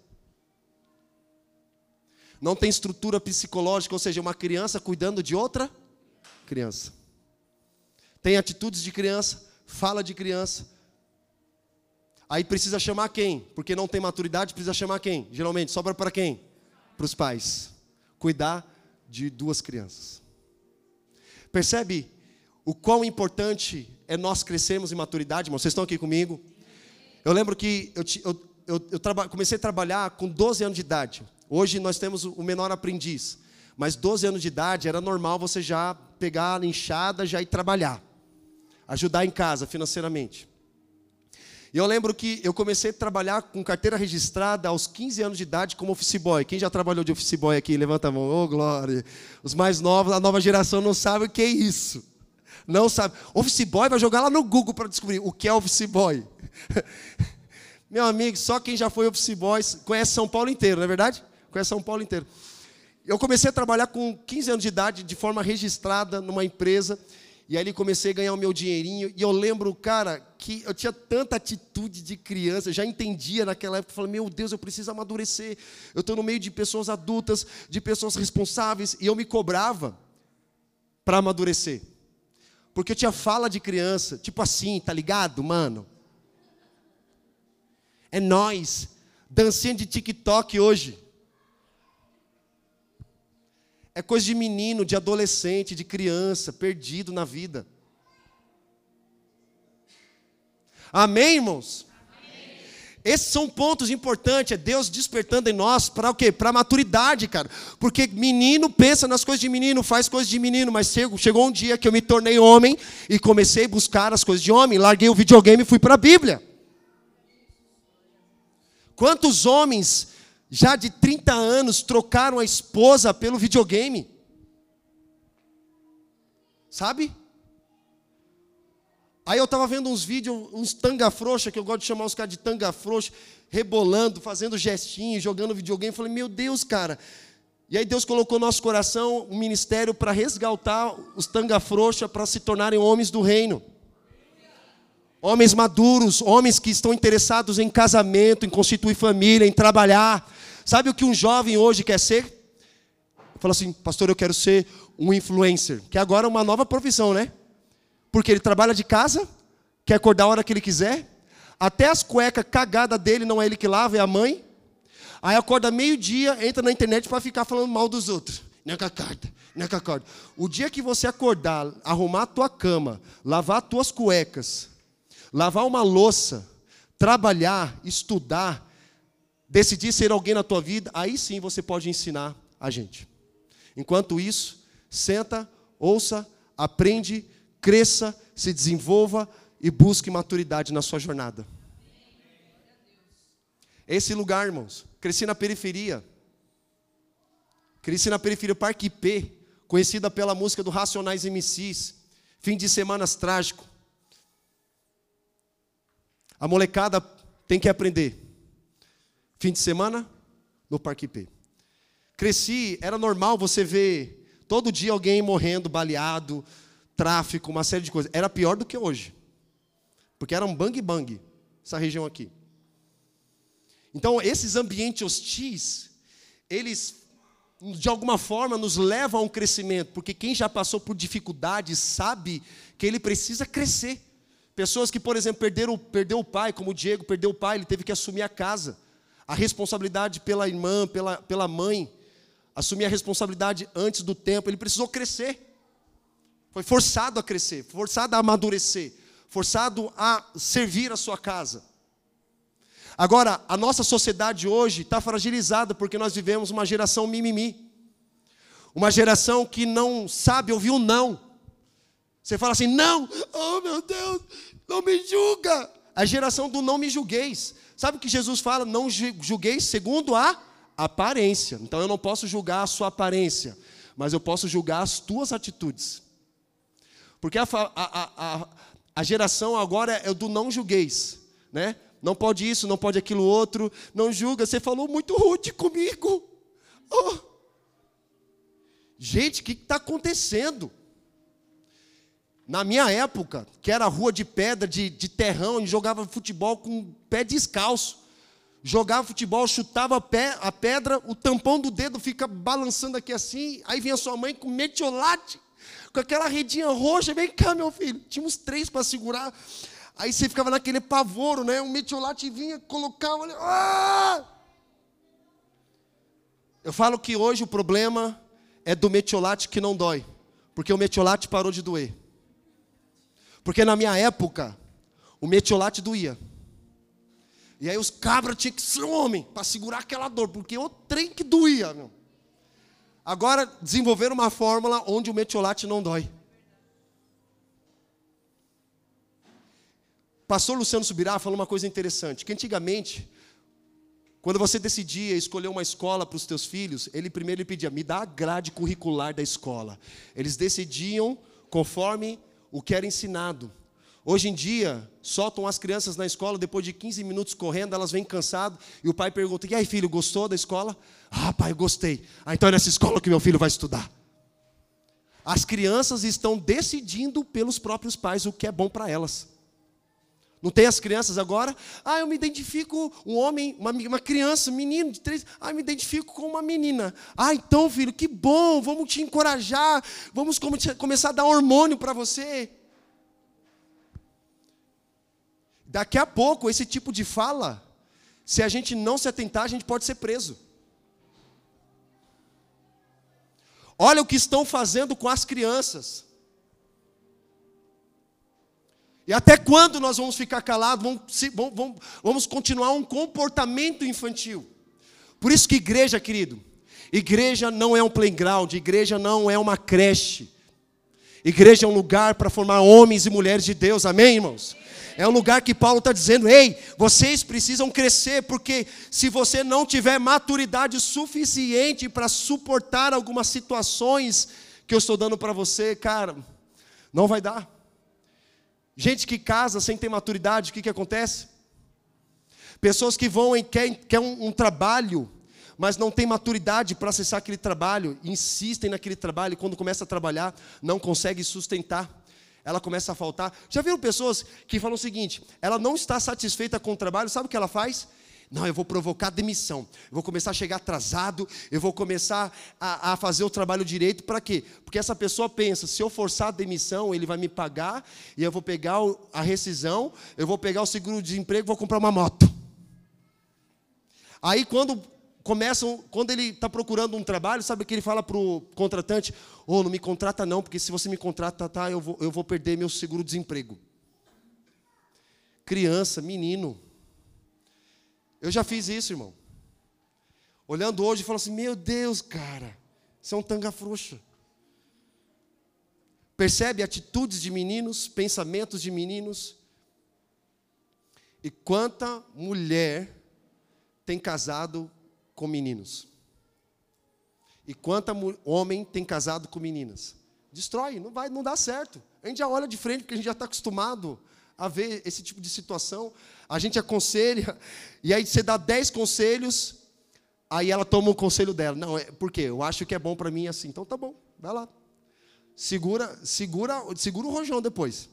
Não tem estrutura psicológica, ou seja, uma criança cuidando de outra criança. Tem atitudes de criança, fala de criança. Aí precisa chamar quem? Porque não tem maturidade, precisa chamar quem? Geralmente, sobra para quem? Para os pais. Cuidar de duas crianças. Percebe o quão importante é nós crescermos em maturidade, irmãos? Vocês estão aqui comigo? Eu lembro que eu, eu, eu, eu traba, comecei a trabalhar com doze anos de idade. Hoje nós temos o menor aprendiz. Mas doze anos de idade era normal você já pegar a enxada, já ir trabalhar. Ajudar em casa financeiramente. E eu lembro que eu comecei a trabalhar com carteira registrada aos quinze anos de idade como office boy. Quem já trabalhou de office boy aqui? Levanta a mão. Ô, glória. Os mais novos, a nova geração não sabe o que é isso. Não sabe. Office boy vai jogar lá no Google para descobrir o que é office boy. Meu amigo, só quem já foi office boy conhece São Paulo inteiro, não é verdade? Conhece São Paulo inteiro. Eu comecei a trabalhar com quinze anos de idade de forma registrada numa empresa. E aí comecei a ganhar o meu dinheirinho. E eu lembro, cara, que eu tinha tanta atitude de criança. Eu já entendia naquela época. Eu falei, meu Deus, eu preciso amadurecer. Eu estou no meio de pessoas adultas, de pessoas responsáveis. E eu me cobrava para amadurecer. Porque eu tinha fala de criança. Tipo assim, tá ligado, mano? É nóis. Dancinha de TikTok hoje. É coisa de menino, de adolescente, de criança, perdido na vida. Amém, irmãos? Amém. Esses são pontos importantes, é Deus despertando em nós para o quê? Para a maturidade, cara. Porque menino pensa nas coisas de menino, faz coisas de menino, mas chegou um dia que eu me tornei homem e comecei a buscar as coisas de homem, larguei o videogame e fui para a Bíblia. Quantos homens já de trinta anos, trocaram a esposa pelo videogame? Sabe? Aí eu estava vendo uns vídeos, uns tanga frouxa, que eu gosto de chamar os caras de tanga frouxa, rebolando, fazendo gestinhos, jogando videogame. Eu falei, meu Deus, cara. E aí Deus colocou no nosso coração um ministério para resgatar os tanga frouxa para se tornarem homens do reino. Homens maduros, homens que estão interessados em casamento, em constituir família, em trabalhar. Sabe o que um jovem hoje quer ser? Fala assim, pastor, eu quero ser um influencer. Que agora é uma nova profissão, né? Porque ele trabalha de casa, quer acordar a hora que ele quiser. Até as cuecas cagadas dele não é ele que lava, é a mãe. Aí acorda meio-dia, entra na internet para ficar falando mal dos outros. Não é que acorda, não é que acorda. O dia que você acordar, arrumar a tua cama, lavar as tuas cuecas, lavar uma louça, trabalhar, estudar, decidir ser alguém na tua vida, aí sim você pode ensinar a gente. Enquanto isso, senta, ouça, aprende, cresça, se desenvolva e busque maturidade na sua jornada. Esse lugar, irmãos, cresci na periferia. Cresci na periferia, Parque I P, conhecida pela música do Racionais M Cs, fim de semanas trágico. A molecada tem que aprender. Fim de semana, no Parque I P. Cresci, era normal você ver todo dia alguém morrendo, baleado, tráfico, uma série de coisas. Era pior do que hoje. Porque era um bang-bang, essa região aqui. Então, esses ambientes hostis, eles, de alguma forma, nos levam a um crescimento. Porque quem já passou por dificuldades sabe que ele precisa crescer. Pessoas que, por exemplo, perderam, perdeu o pai, como o Diego perdeu o pai, ele teve que assumir a casa. A responsabilidade pela irmã, pela, pela mãe, assumir a responsabilidade antes do tempo, ele precisou crescer. Foi forçado a crescer, forçado a amadurecer, forçado a servir a sua casa. Agora, a nossa sociedade hoje está fragilizada porque nós vivemos uma geração mimimi. Uma geração que não sabe ouvir um não. Você fala assim, não, oh meu Deus, não me julga. A geração do não me julgueis. Sabe o que Jesus fala? Não julgueis segundo a aparência. Então eu não posso julgar a sua aparência, mas eu posso julgar as tuas atitudes. Porque a, a, a, a geração agora é do não julgueis, né? não pode isso, não pode aquilo outro, não julga, você falou muito rude comigo. Oh. Gente, o que está acontecendo? Na minha época, que era rua de pedra, de, de terrão, a gente jogava futebol com o pé descalço. Jogava futebol, chutava a, pé, a pedra, o tampão do dedo fica balançando aqui assim, aí vinha sua mãe com metiolate, com aquela redinha roxa, vem cá, meu filho. Tinha uns três para segurar. Aí você ficava naquele pavoro, né? O metiolate vinha, colocava... Ah! Eu falo que hoje o problema é do metiolate que não dói, porque o metiolate parou de doer. Porque na minha época, o metiolate doía. E aí os cabras tinham que ser homem para segurar aquela dor, porque o trem que doía, meu. Agora desenvolveram uma fórmula onde o metiolate não dói. Pastor Luciano Subirá falou uma coisa interessante, que antigamente, quando você decidia escolher uma escola para os teus filhos, ele primeiro ele pedia, me dá a grade curricular da escola. Eles decidiam conforme o que era ensinado. Hoje em dia, soltam as crianças na escola, depois de quinze minutos correndo, elas vêm cansadas, e o pai pergunta, e aí filho, gostou da escola? Ah, pai, eu gostei. Ah, então é nessa escola que meu filho vai estudar. As crianças estão decidindo pelos próprios pais o que é bom para elas. Não tem as crianças agora? Ah, eu me identifico, um homem, uma, uma criança, um menino de três, ah, eu me identifico com uma menina. Ah, então filho, que bom, vamos te encorajar, vamos começar a dar hormônio para você. Daqui a pouco, esse tipo de fala, se a gente não se atentar, a gente pode ser preso. Olha o que estão fazendo com as crianças. E até quando nós vamos ficar calados, vamos, vamos, vamos continuar um comportamento infantil. Por isso que igreja, querido, igreja não é um playground, igreja não é uma creche. Igreja é um lugar para formar homens e mulheres de Deus, amém, irmãos? É um lugar que Paulo está dizendo, ei, vocês precisam crescer, porque se você não tiver maturidade suficiente para suportar algumas situações que eu estou dando para você, cara, não vai dar. Gente que casa sem ter maturidade, o que, que acontece? Pessoas que vão e querem, querem um, um trabalho, mas não tem maturidade para acessar aquele trabalho, insistem naquele trabalho, e quando começa a trabalhar, não consegue sustentar. Ela começa a faltar. Já viram pessoas que falam o seguinte, ela não está satisfeita com o trabalho, sabe o que ela faz? Não, eu vou provocar demissão, eu vou começar a chegar atrasado, eu vou começar a, a fazer o trabalho direito, para quê? Porque essa pessoa pensa, se eu forçar a demissão, ele vai me pagar, e eu vou pegar a rescisão, eu vou pegar o seguro-desemprego, vou comprar uma moto. Aí quando começam, quando ele está procurando um trabalho, sabe o que ele fala para o contratante? Oh, não me contrata não, porque se você me contrata, tá, eu vou, eu vou perder meu seguro-desemprego. Criança, menino. Eu já fiz isso, irmão. Olhando hoje, falo assim, meu Deus, cara, você é um tanga frouxa. Percebe atitudes de meninos, pensamentos de meninos. E quanta mulher tem casado com meninos? E quanta homem tem casado com meninas? Destrói, não vai, não dá certo. A gente já olha de frente, porque a gente já está acostumado a ver esse tipo de situação. A gente aconselha, e aí você dá dez conselhos, aí ela toma um conselho dela. Não, é, por quê? Eu acho que é bom para mim assim. Então tá bom, vai lá. Segura, segura, segura o rojão depois.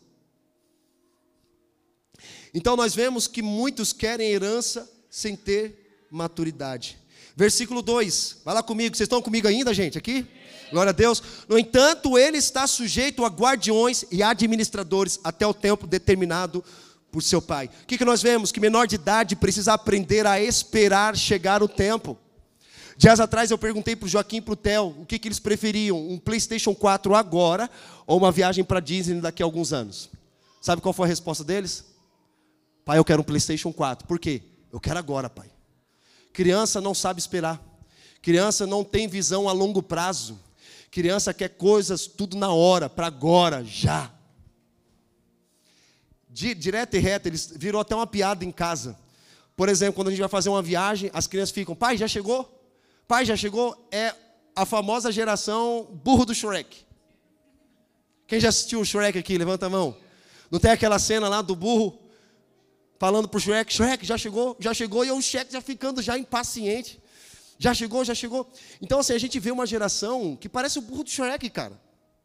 Então nós vemos que muitos querem herança sem ter maturidade. Versículo dois, vai lá comigo, vocês estão comigo ainda, gente, aqui? Glória a Deus. No entanto, ele está sujeito a guardiões e administradores até o tempo determinado por seu pai. O que, que nós vemos? Que menor de idade precisa aprender a esperar chegar o tempo. Dias atrás eu perguntei para o Joaquim e para o Theo o que, que eles preferiam, um PlayStation quatro agora ou uma viagem para Disney daqui a alguns anos. Sabe qual foi a resposta deles? Pai, eu quero um PlayStation quatro. Por quê? Eu quero agora, pai. Criança não sabe esperar. Criança não tem visão a longo prazo. Criança quer coisas tudo na hora, para agora, já. Direto e reto, eles virou até uma piada em casa. Por exemplo, quando a gente vai fazer uma viagem, as crianças ficam, pai, já chegou? Pai, já chegou? É a famosa geração burro do Shrek. Quem já assistiu o Shrek aqui? Levanta a mão. Não tem aquela cena lá do burro falando para o Shrek, Shrek, já chegou, já chegou, e o Shrek já ficando já impaciente. Já chegou, já chegou. Então, assim, a gente vê uma geração que parece o burro do Shrek, cara.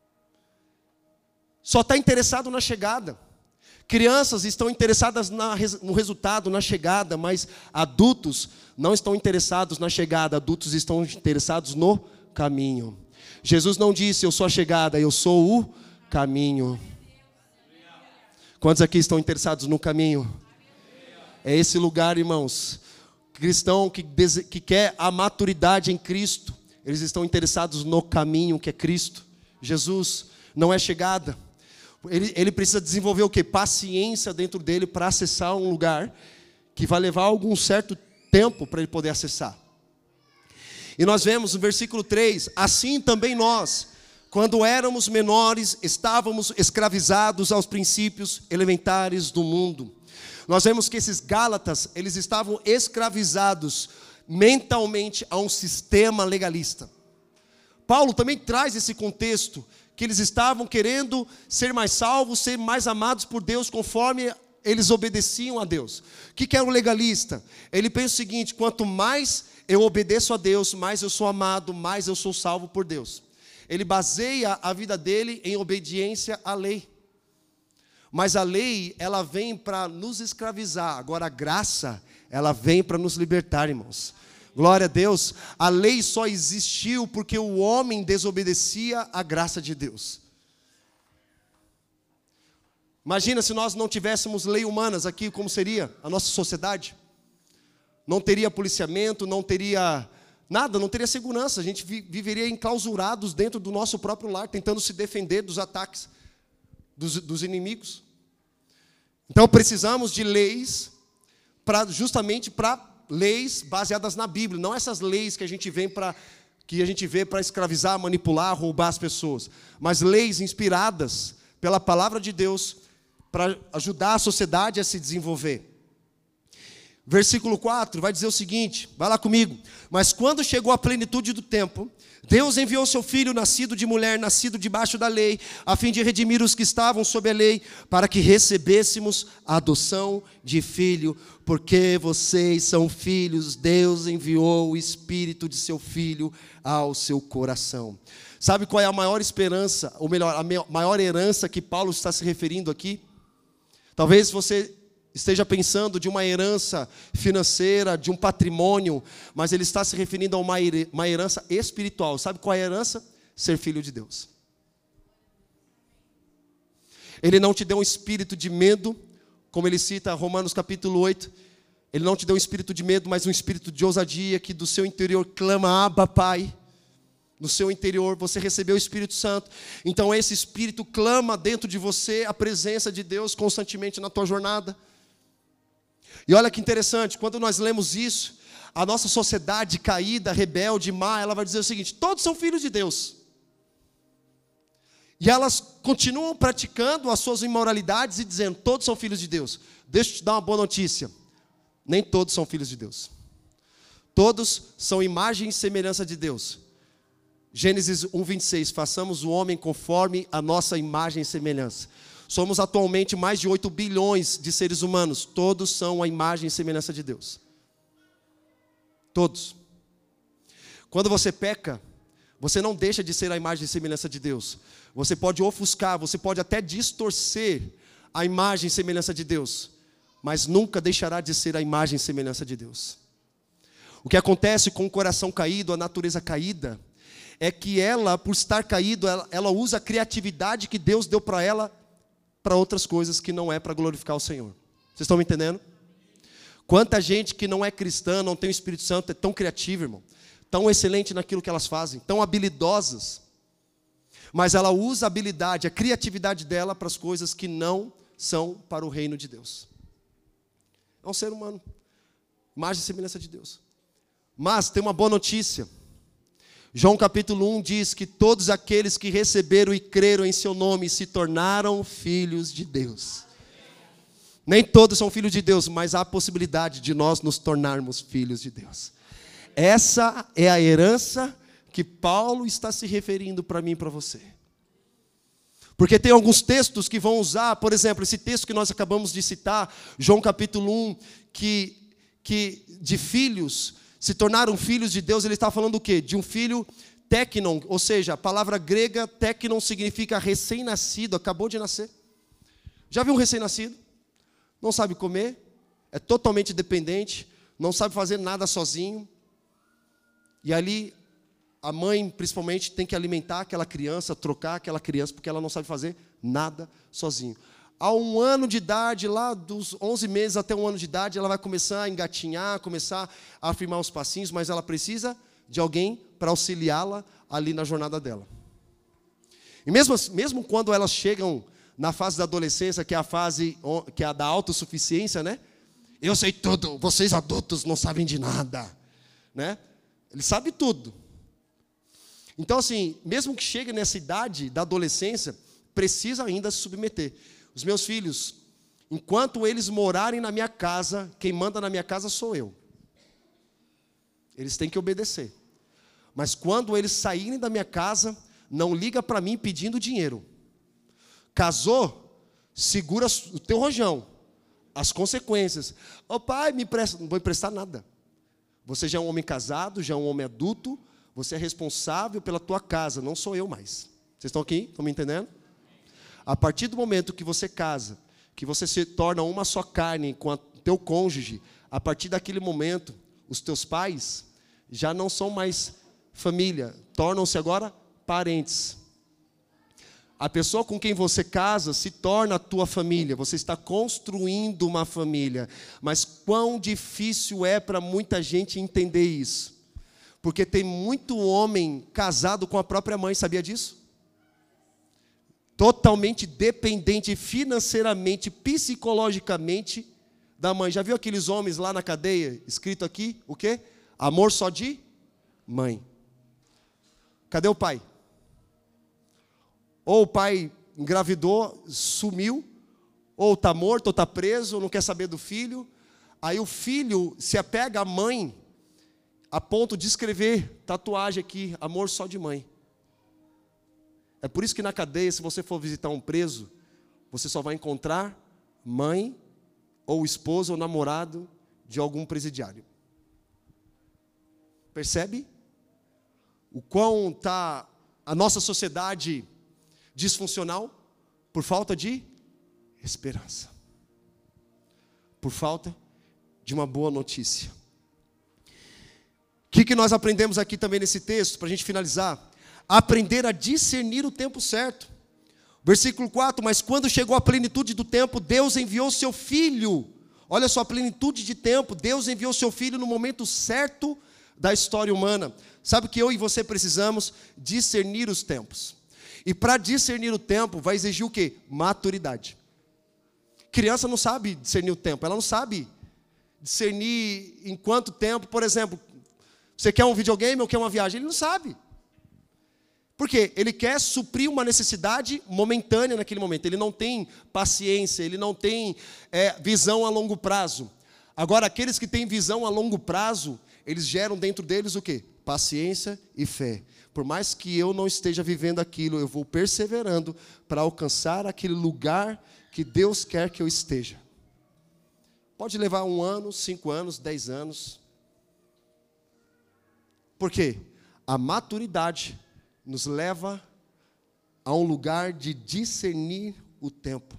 Só está interessado na chegada. Crianças estão interessadas na, no resultado, na chegada, mas adultos não estão interessados na chegada, adultos estão interessados no caminho. Jesus não disse, eu sou a chegada, eu sou o caminho. Quantos aqui estão interessados no caminho? É esse lugar, irmãos. Cristão que, que quer a maturidade em Cristo, eles estão interessados no caminho que é Cristo. Jesus não é chegada. Ele, ele precisa desenvolver o quê? Paciência dentro dele para acessar um lugar que vai levar algum certo tempo para ele poder acessar. E nós vemos no versículo três, assim também nós, quando éramos menores, estávamos escravizados aos princípios elementares do mundo. Nós vemos que esses Gálatas, eles estavam escravizados mentalmente a um sistema legalista. Paulo também traz esse contexto, que eles estavam querendo ser mais salvos, ser mais amados por Deus, conforme eles obedeciam a Deus. O que é um legalista? Ele pensa o seguinte, quanto mais eu obedeço a Deus, mais eu sou amado, mais eu sou salvo por Deus. Ele baseia a vida dele em obediência à lei. Mas a lei, ela vem para nos escravizar. Agora a graça, ela vem para nos libertar, irmãos. Glória a Deus. A lei só existiu porque o homem desobedecia à graça de Deus. Imagina se nós não tivéssemos lei humanas aqui, como seria a nossa sociedade? Não teria policiamento, não teria nada, não teria segurança. A gente viveria enclausurados dentro do nosso próprio lar, tentando se defender dos ataques dos, dos inimigos. Então precisamos de leis, pra, justamente para leis baseadas na Bíblia, não essas leis que a gente vê para que a gente vê para escravizar, manipular, roubar as pessoas, mas leis inspiradas pela palavra de Deus para ajudar a sociedade a se desenvolver. Versículo quatro vai dizer o seguinte, vai lá comigo. Mas quando chegou a plenitude do tempo, Deus enviou seu filho, nascido de mulher, nascido debaixo da lei, a fim de redimir os que estavam sob a lei, para que recebêssemos a adoção de filho, porque vocês são filhos, Deus enviou o Espírito de seu Filho ao seu coração. Sabe qual é a maior esperança, ou melhor, a maior herança que Paulo está se referindo aqui? Talvez você esteja pensando de uma herança financeira, de um patrimônio, mas ele está se referindo a uma herança espiritual. Sabe qual é a herança? Ser filho de Deus. Ele não te deu um espírito de medo, como ele cita Romanos capítulo oito. Ele não te deu um espírito de medo, mas um espírito de ousadia, que do seu interior clama, Abba, Pai. No seu interior você recebeu o Espírito Santo. Então esse Espírito clama dentro de você a presença de Deus constantemente na tua jornada. E olha que interessante, quando nós lemos isso, a nossa sociedade caída, rebelde, má, ela vai dizer o seguinte, todos são filhos de Deus. E elas continuam praticando as suas imoralidades e dizendo, todos são filhos de Deus. Deixa eu te dar uma boa notícia, nem todos são filhos de Deus. Todos são imagem e semelhança de Deus. Gênesis um, vinte e seis, façamos o homem conforme a nossa imagem e semelhança. Somos atualmente mais de oito bilhões de seres humanos. Todos são a imagem e semelhança de Deus. Todos. Quando você peca, você não deixa de ser a imagem e semelhança de Deus. Você pode ofuscar, você pode até distorcer a imagem e semelhança de Deus, mas nunca deixará de ser a imagem e semelhança de Deus. O que acontece com o coração caído, a natureza caída, é que ela, por estar caído, ela, ela usa a criatividade que Deus deu para ela para outras coisas que não é para glorificar o Senhor. Vocês estão me entendendo? Quanta gente que não é cristã, não tem o Espírito Santo, é tão criativa, irmão, tão excelente naquilo que elas fazem, tão habilidosas, mas ela usa a habilidade, a criatividade dela para as coisas que não são para o reino de Deus. É um ser humano, imagem e semelhança de Deus. Mas tem uma boa notícia. João capítulo um diz que todos aqueles que receberam e creram em seu nome se tornaram filhos de Deus. Nem todos são filhos de Deus, mas há a possibilidade de nós nos tornarmos filhos de Deus. Essa é a herança que Paulo está se referindo para mim e para você. Porque tem alguns textos que vão usar, por exemplo, esse texto que nós acabamos de citar, João capítulo um, que, que de filhos se tornaram filhos de Deus, ele está falando do quê? De um filho teknon, ou seja, a palavra grega teknon significa recém-nascido, acabou de nascer. Já viu um recém-nascido? Não sabe comer, é totalmente dependente, não sabe fazer nada sozinho. E ali, a mãe, principalmente, tem que alimentar aquela criança, trocar aquela criança, porque ela não sabe fazer nada sozinho. A um ano de idade, lá dos onze meses até um ano de idade, ela vai começar a engatinhar, começar a afirmar os passinhos, mas ela precisa de alguém para auxiliá-la ali na jornada dela. E mesmo, mesmo quando elas chegam na fase da adolescência, que é a fase que é a da autossuficiência, né? Eu sei tudo, vocês adultos não sabem de nada, né? Ele sabe tudo. Então, assim, mesmo que chegue nessa idade da adolescência, precisa ainda se submeter. Os meus filhos, enquanto eles morarem na minha casa, quem manda na minha casa sou eu. Eles têm que obedecer. Mas quando eles saírem da minha casa, não liga para mim pedindo dinheiro. Casou, segura o teu rojão, as consequências. Ô pai, me empresta, não vou emprestar nada. Você já é um homem casado, já é um homem adulto, você é responsável pela tua casa, não sou eu mais. Vocês estão aqui? Estão me entendendo? A partir do momento que você casa, que você se torna uma só carne com o teu cônjuge, a partir daquele momento, os teus pais já não são mais família, tornam-se agora parentes. A pessoa com quem você casa se torna a tua família, você está construindo uma família. Mas quão difícil é para muita gente entender isso. Porque tem muito homem casado com a própria mãe, sabia disso? Totalmente dependente financeiramente, psicologicamente da mãe. Já viu aqueles homens lá na cadeia, escrito aqui, o quê? Amor só de mãe. Cadê o pai? Ou o pai engravidou, sumiu, ou está morto, ou está preso, ou não quer saber do filho. Aí o filho se apega à mãe, a ponto de escrever tatuagem aqui, amor só de mãe. É por isso que na cadeia, se você for visitar um preso, você só vai encontrar mãe, ou esposa, ou namorado de algum presidiário. Percebe? O quão está a nossa sociedade disfuncional? Por falta de esperança. Por falta de uma boa notícia. O que, que nós aprendemos aqui também nesse texto, para a gente finalizar? Aprender a discernir o tempo certo. Versículo quatro, mas quando chegou a plenitude do tempo, Deus enviou seu Filho. Olha só, a plenitude de tempo, Deus enviou seu Filho no momento certo da história humana. Sabe que eu e você precisamos discernir os tempos. E para discernir o tempo, vai exigir o quê? Maturidade. Criança não sabe discernir o tempo, ela não sabe discernir em quanto tempo, por exemplo, você quer um videogame ou quer uma viagem? Ele não sabe. Por quê? Ele quer suprir uma necessidade momentânea naquele momento. Ele não tem paciência, ele não tem é, visão a longo prazo. Agora, aqueles que têm visão a longo prazo, eles geram dentro deles o quê? Paciência e fé. Por mais que eu não esteja vivendo aquilo, eu vou perseverando para alcançar aquele lugar que Deus quer que eu esteja. Pode levar um ano, cinco anos, dez anos. Por quê? A maturidade nos leva a um lugar de discernir o tempo.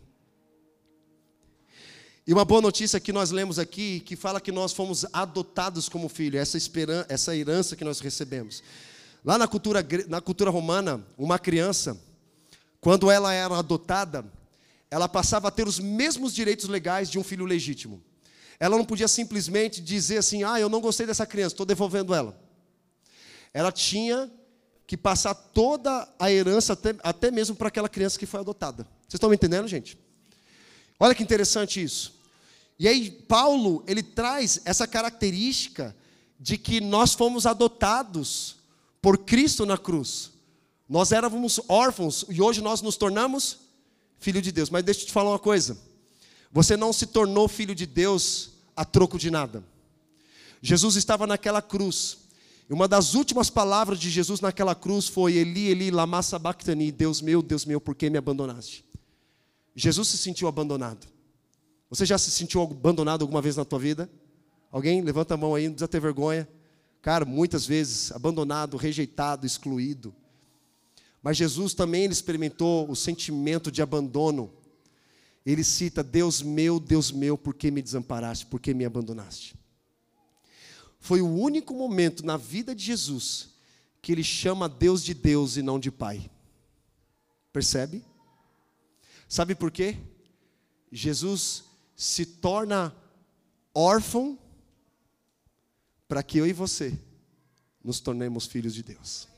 E uma boa notícia que nós lemos aqui, que fala que nós fomos adotados como filho, essa, esperança, essa herança que nós recebemos. Lá na cultura, na cultura romana, uma criança, quando ela era adotada, ela passava a ter os mesmos direitos legais de um filho legítimo. Ela não podia simplesmente dizer assim, ah, eu não gostei dessa criança, estou devolvendo ela. Ela tinha que passar toda a herança, até, até mesmo para aquela criança que foi adotada. Vocês estão me entendendo, gente? Olha que interessante isso. E aí, Paulo, ele traz essa característica de que nós fomos adotados por Cristo na cruz. Nós éramos órfãos e hoje nós nos tornamos filho de Deus. Mas deixa eu te falar uma coisa. Você não se tornou filho de Deus a troco de nada. Jesus estava naquela cruz. E uma das últimas palavras de Jesus naquela cruz foi: Eli, Eli, lama sabachthani, Deus meu, Deus meu, por que me abandonaste? Jesus se sentiu abandonado. Você já se sentiu abandonado alguma vez na tua vida? Alguém? Levanta a mão aí, não precisa ter vergonha. Cara, muitas vezes, abandonado, rejeitado, excluído. Mas Jesus também ele experimentou o sentimento de abandono. Ele cita: Deus meu, Deus meu, por que me desamparaste, por que me abandonaste? Foi o único momento na vida de Jesus que ele chama Deus de Deus e não de Pai. Percebe? Sabe por quê? Jesus se torna órfão para que eu e você nos tornemos filhos de Deus.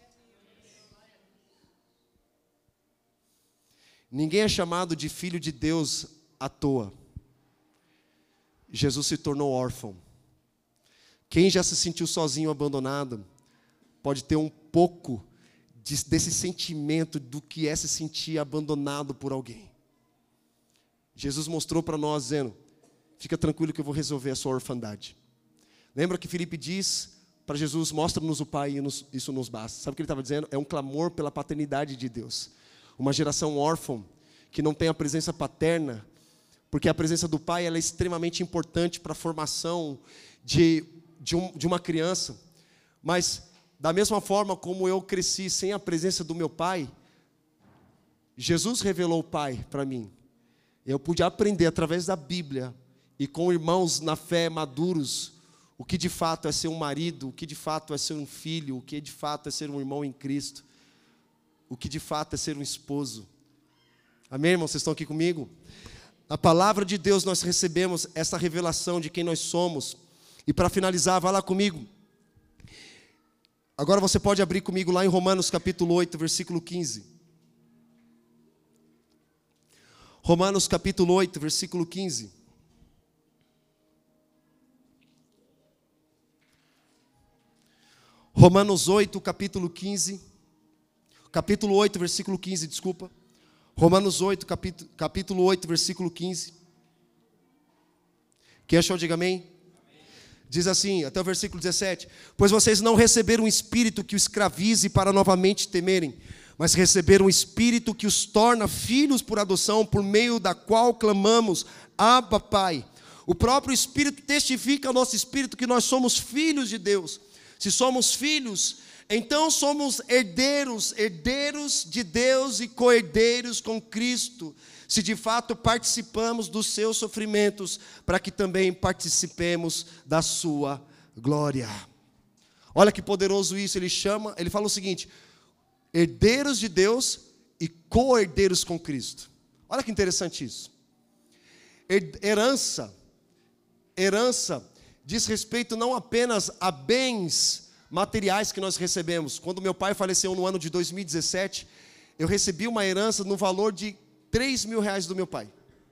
Ninguém é chamado de filho de Deus à toa. Jesus se tornou órfão. Quem já se sentiu sozinho, abandonado, pode ter um pouco de, desse sentimento do que é se sentir abandonado por alguém. Jesus mostrou para nós, dizendo: fica tranquilo que eu vou resolver a sua orfandade. Lembra que Filipe diz para Jesus: mostra-nos o Pai e nos, isso nos basta. Sabe o que ele estava dizendo? É um clamor pela paternidade de Deus. Uma geração órfã, que não tem a presença paterna, porque a presença do Pai ela é extremamente importante para a formação de, de, um, de uma criança. Mas, da mesma forma como eu cresci sem a presença do meu Pai, Jesus revelou o Pai para mim. Eu pude aprender através da Bíblia e com irmãos na fé maduros o que de fato é ser um marido, o que de fato é ser um filho, o que de fato é ser um irmão em Cristo, o que de fato é ser um esposo. Amém, irmãos? Vocês estão aqui comigo? Na palavra de Deus nós recebemos essa revelação de quem nós somos. E para finalizar, vá lá comigo. Agora você pode abrir comigo lá em Romanos capítulo oito, versículo quinze. Romanos capítulo oito, versículo quinze. Romanos oito, capítulo quinze. Capítulo oito, versículo quinze, desculpa. Romanos oito, capítulo, capítulo oito, versículo quinze. Quem achou, diga amém. Amém. Diz assim, até o versículo dezessete. Pois vocês não receberam um espírito que os escravize para novamente temerem, mas receberam um espírito que os torna filhos por adoção, por meio da qual clamamos: Abba, Pai. O próprio Espírito testifica ao nosso espírito que nós somos filhos de Deus. Se somos filhos, então somos herdeiros, herdeiros de Deus e co-herdeiros com Cristo, se de fato participamos dos seus sofrimentos, para que também participemos da sua glória. Olha que poderoso isso, ele chama, ele fala o seguinte: herdeiros de Deus e co-herdeiros com Cristo. Olha que interessante isso. Herança, herança diz respeito não apenas a bens materiais que nós recebemos. Quando meu pai faleceu no ano de dois mil e dezessete, eu recebi uma herança no valor de três mil reais do meu pai.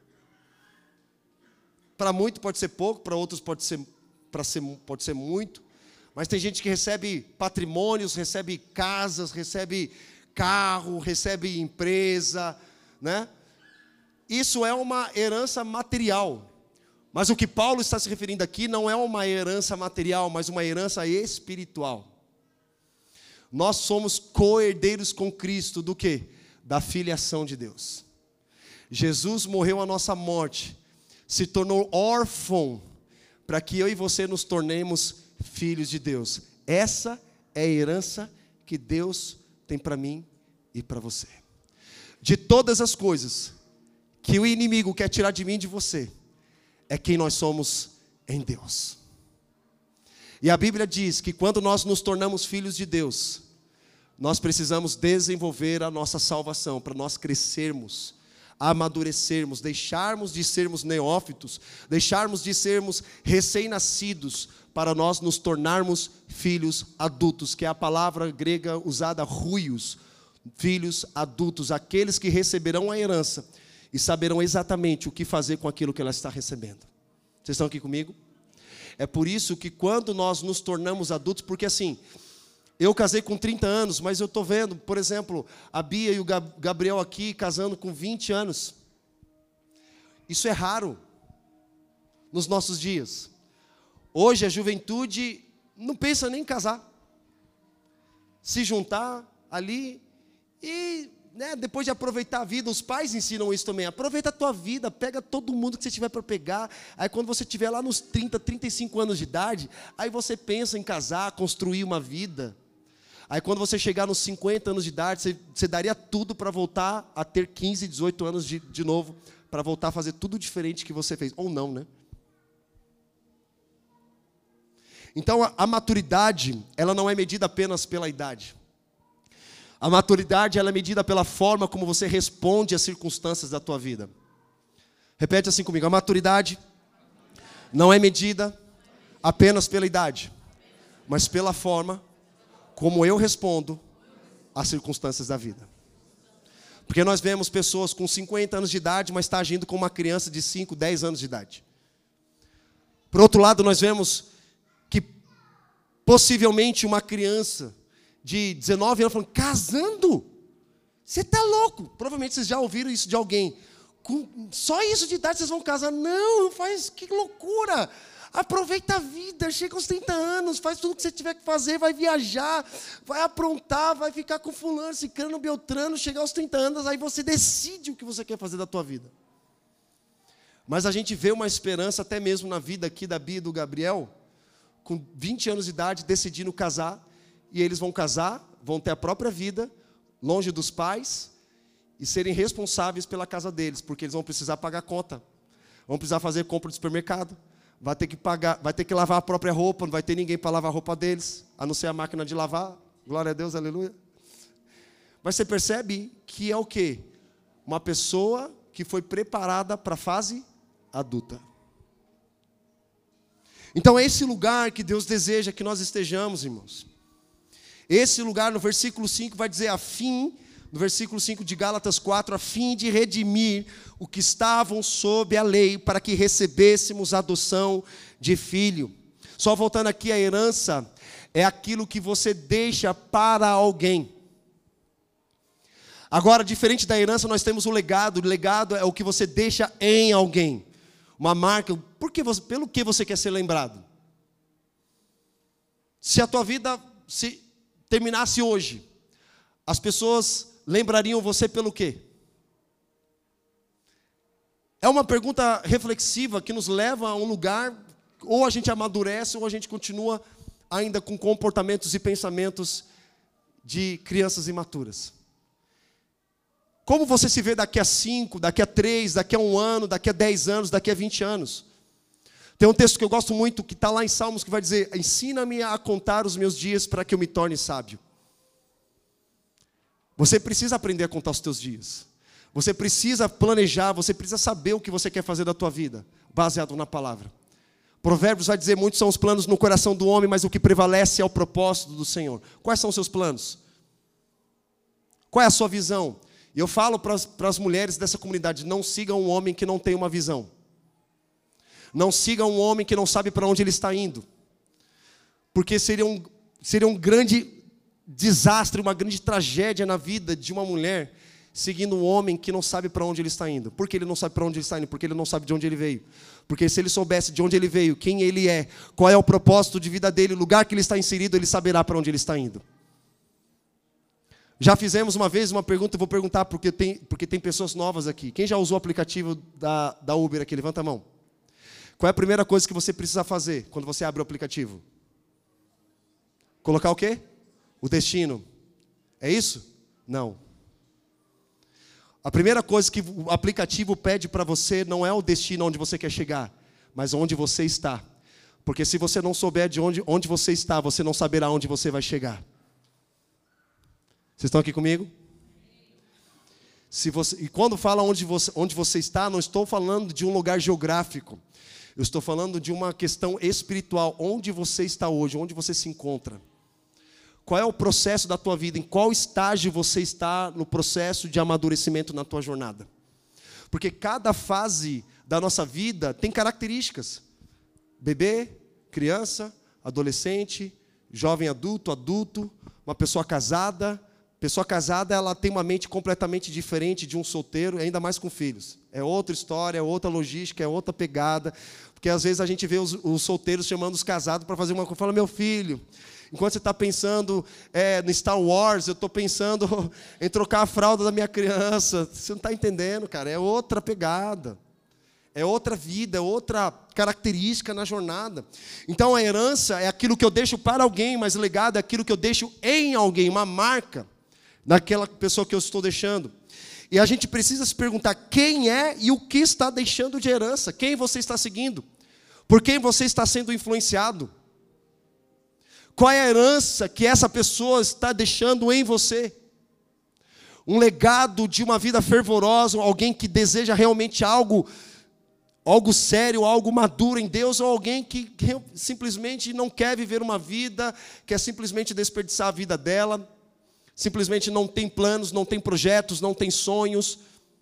Para muitos pode ser pouco, para outros pode ser, para ser, pode ser muito. Mas tem gente que recebe patrimônios, recebe casas, recebe carro, recebe empresa, né? Isso é uma herança material. Mas o que Paulo está se referindo aqui não é uma herança material, mas uma herança espiritual. Nós somos co-herdeiros com Cristo do quê? Da filiação de Deus. Jesus morreu a nossa morte, se tornou órfão, para que eu e você nos tornemos filhos de Deus. Essa é a herança que Deus tem para mim e para você. De todas as coisas que o inimigo quer tirar de mim e de você, é quem nós somos em Deus. E a Bíblia diz que quando nós nos tornamos filhos de Deus, nós precisamos desenvolver a nossa salvação, para nós crescermos, amadurecermos, deixarmos de sermos neófitos, deixarmos de sermos recém-nascidos, para nós nos tornarmos filhos adultos, que é a palavra grega usada ruios, filhos adultos, aqueles que receberão a herança e saberão exatamente o que fazer com aquilo que ela está recebendo. Vocês estão aqui comigo? É por isso que quando nós nos tornamos adultos, porque assim, eu casei com trinta anos, mas eu estou vendo, por exemplo, a Bia e o Gabriel aqui casando com vinte anos. Isso é raro nos nossos dias. Hoje a juventude não pensa nem em casar. se juntar ali e, né, depois de aproveitar a vida, os pais ensinam isso também. Aproveita a tua vida, pega todo mundo que você tiver para pegar. Aí quando você estiver lá nos trinta, trinta e cinco anos de idade, aí você pensa em casar, construir uma vida. Aí quando você chegar nos cinquenta anos de idade, você, você daria tudo para voltar a ter quinze, dezoito anos de, de novo, para voltar a fazer tudo diferente que você fez. Ou não, né? Então, a, a maturidade, ela não é medida apenas pela idade. A maturidade, ela é medida pela forma como você responde às circunstâncias da tua vida. Repete assim comigo. A maturidade não é medida apenas pela idade, mas pela forma como eu respondo às circunstâncias da vida. Porque nós vemos pessoas com cinquenta anos de idade, mas está agindo como uma criança de cinco, dez anos de idade. Por outro lado, nós vemos que possivelmente uma criança de dezenove anos falando, casando? Você está louco? Provavelmente vocês já ouviram isso de alguém. Com só isso de idade vocês vão casar? Não, faz, que loucura! Aproveita a vida, chega aos trinta anos, faz tudo o que você tiver que fazer, vai viajar, vai aprontar, vai ficar com fulano, ciclano, beltrano, chegar aos trinta anos, aí você decide o que você quer fazer da tua vida. Mas a gente vê uma esperança até mesmo na vida aqui da Bia e do Gabriel, com vinte anos de idade, decidindo casar, e eles vão casar, vão ter a própria vida, longe dos pais, e serem responsáveis pela casa deles, porque eles vão precisar pagar conta, vão precisar fazer compra de supermercado, vai ter que pagar, vai ter que lavar a própria roupa, não vai ter ninguém para lavar a roupa deles, a não ser a máquina de lavar, glória a Deus, aleluia. Mas você percebe que é o quê? Uma pessoa que foi preparada para a fase adulta. Então é esse lugar que Deus deseja que nós estejamos, irmãos. Esse lugar no versículo cinco vai dizer a fim, no versículo cinco de Gálatas quatro, a fim de redimir o que estavam sob a lei, para que recebêssemos a adoção de filho. Só voltando aqui, a herança é aquilo que você deixa para alguém. Agora, diferente da herança, nós temos o legado. O legado é o que você deixa em alguém. Uma marca, por que você, pelo que você quer ser lembrado? Se a tua vida se terminasse hoje, as pessoas lembrariam você pelo quê? É uma pergunta reflexiva que nos leva a um lugar, ou a gente amadurece, ou a gente continua ainda com comportamentos e pensamentos de crianças imaturas. Como você se vê daqui a cinco, daqui a três, daqui a um ano, daqui a dez anos, daqui a vinte anos? Tem um texto que eu gosto muito, que está lá em Salmos, que vai dizer, ensina-me a contar os meus dias para que eu me torne sábio. Você precisa aprender a contar os teus dias. Você precisa planejar, você precisa saber o que você quer fazer da tua vida, baseado na palavra. Provérbios vai dizer, muitos são os planos no coração do homem, mas o que prevalece é o propósito do Senhor. Quais são os seus planos? Qual é a sua visão? E eu falo para as mulheres dessa comunidade, não sigam um homem que não tem uma visão. Não sigam um homem que não sabe para onde ele está indo. Porque seria um, seria um grande desastre, uma grande tragédia na vida de uma mulher seguindo um homem que não sabe para onde ele está indo. Por que ele não sabe para onde ele está indo? Porque ele não sabe de onde ele veio. Porque se ele soubesse de onde ele veio, quem ele é, qual é o propósito de vida dele, o lugar que ele está inserido, ele saberá para onde ele está indo. Já fizemos uma vez uma pergunta, eu vou perguntar porque tem, porque tem pessoas novas aqui. Quem já usou o aplicativo da, da Uber aqui? Levanta a mão. Qual é a primeira coisa que você precisa fazer quando você abre o aplicativo? Colocar o quê? O destino. É isso? Não. A primeira coisa que o aplicativo pede para você não é o destino onde você quer chegar, mas onde você está. Porque se você não souber de onde, onde você está, você não saberá onde você vai chegar. Vocês estão aqui comigo? Se você, e quando fala onde você, onde você está, não estou falando de um lugar geográfico. Eu estou falando de uma questão espiritual. Onde você está hoje? Onde você se encontra? Qual é o processo da tua vida? Em qual estágio você está no processo de amadurecimento na tua jornada? Porque cada fase da nossa vida tem características. Bebê, criança, adolescente, jovem adulto, adulto, uma pessoa casada. Pessoa casada, ela tem uma mente completamente diferente de um solteiro, ainda mais com filhos. É outra história, é outra logística, é outra pegada. Porque às vezes a gente vê os, os solteiros chamando os casados para fazer uma coisa. Fala, meu filho, Enquanto você está pensando é, no Star Wars, eu estou pensando em trocar a fralda da minha criança. Você não está entendendo, cara. É outra pegada. É outra vida, é outra característica na jornada. Então a herança é aquilo que eu deixo para alguém, mas o legado é aquilo que eu deixo em alguém, uma marca daquela pessoa que eu estou deixando. E a gente precisa se perguntar quem é e o que está deixando de herança. Quem você está seguindo? Por quem você está sendo influenciado? Qual é a herança que essa pessoa está deixando em você? Um legado de uma vida fervorosa, alguém que deseja realmente algo, algo sério, algo maduro em Deus, ou alguém que simplesmente não quer viver uma vida, quer simplesmente desperdiçar a vida dela, simplesmente não tem planos, não tem projetos, não tem sonhos.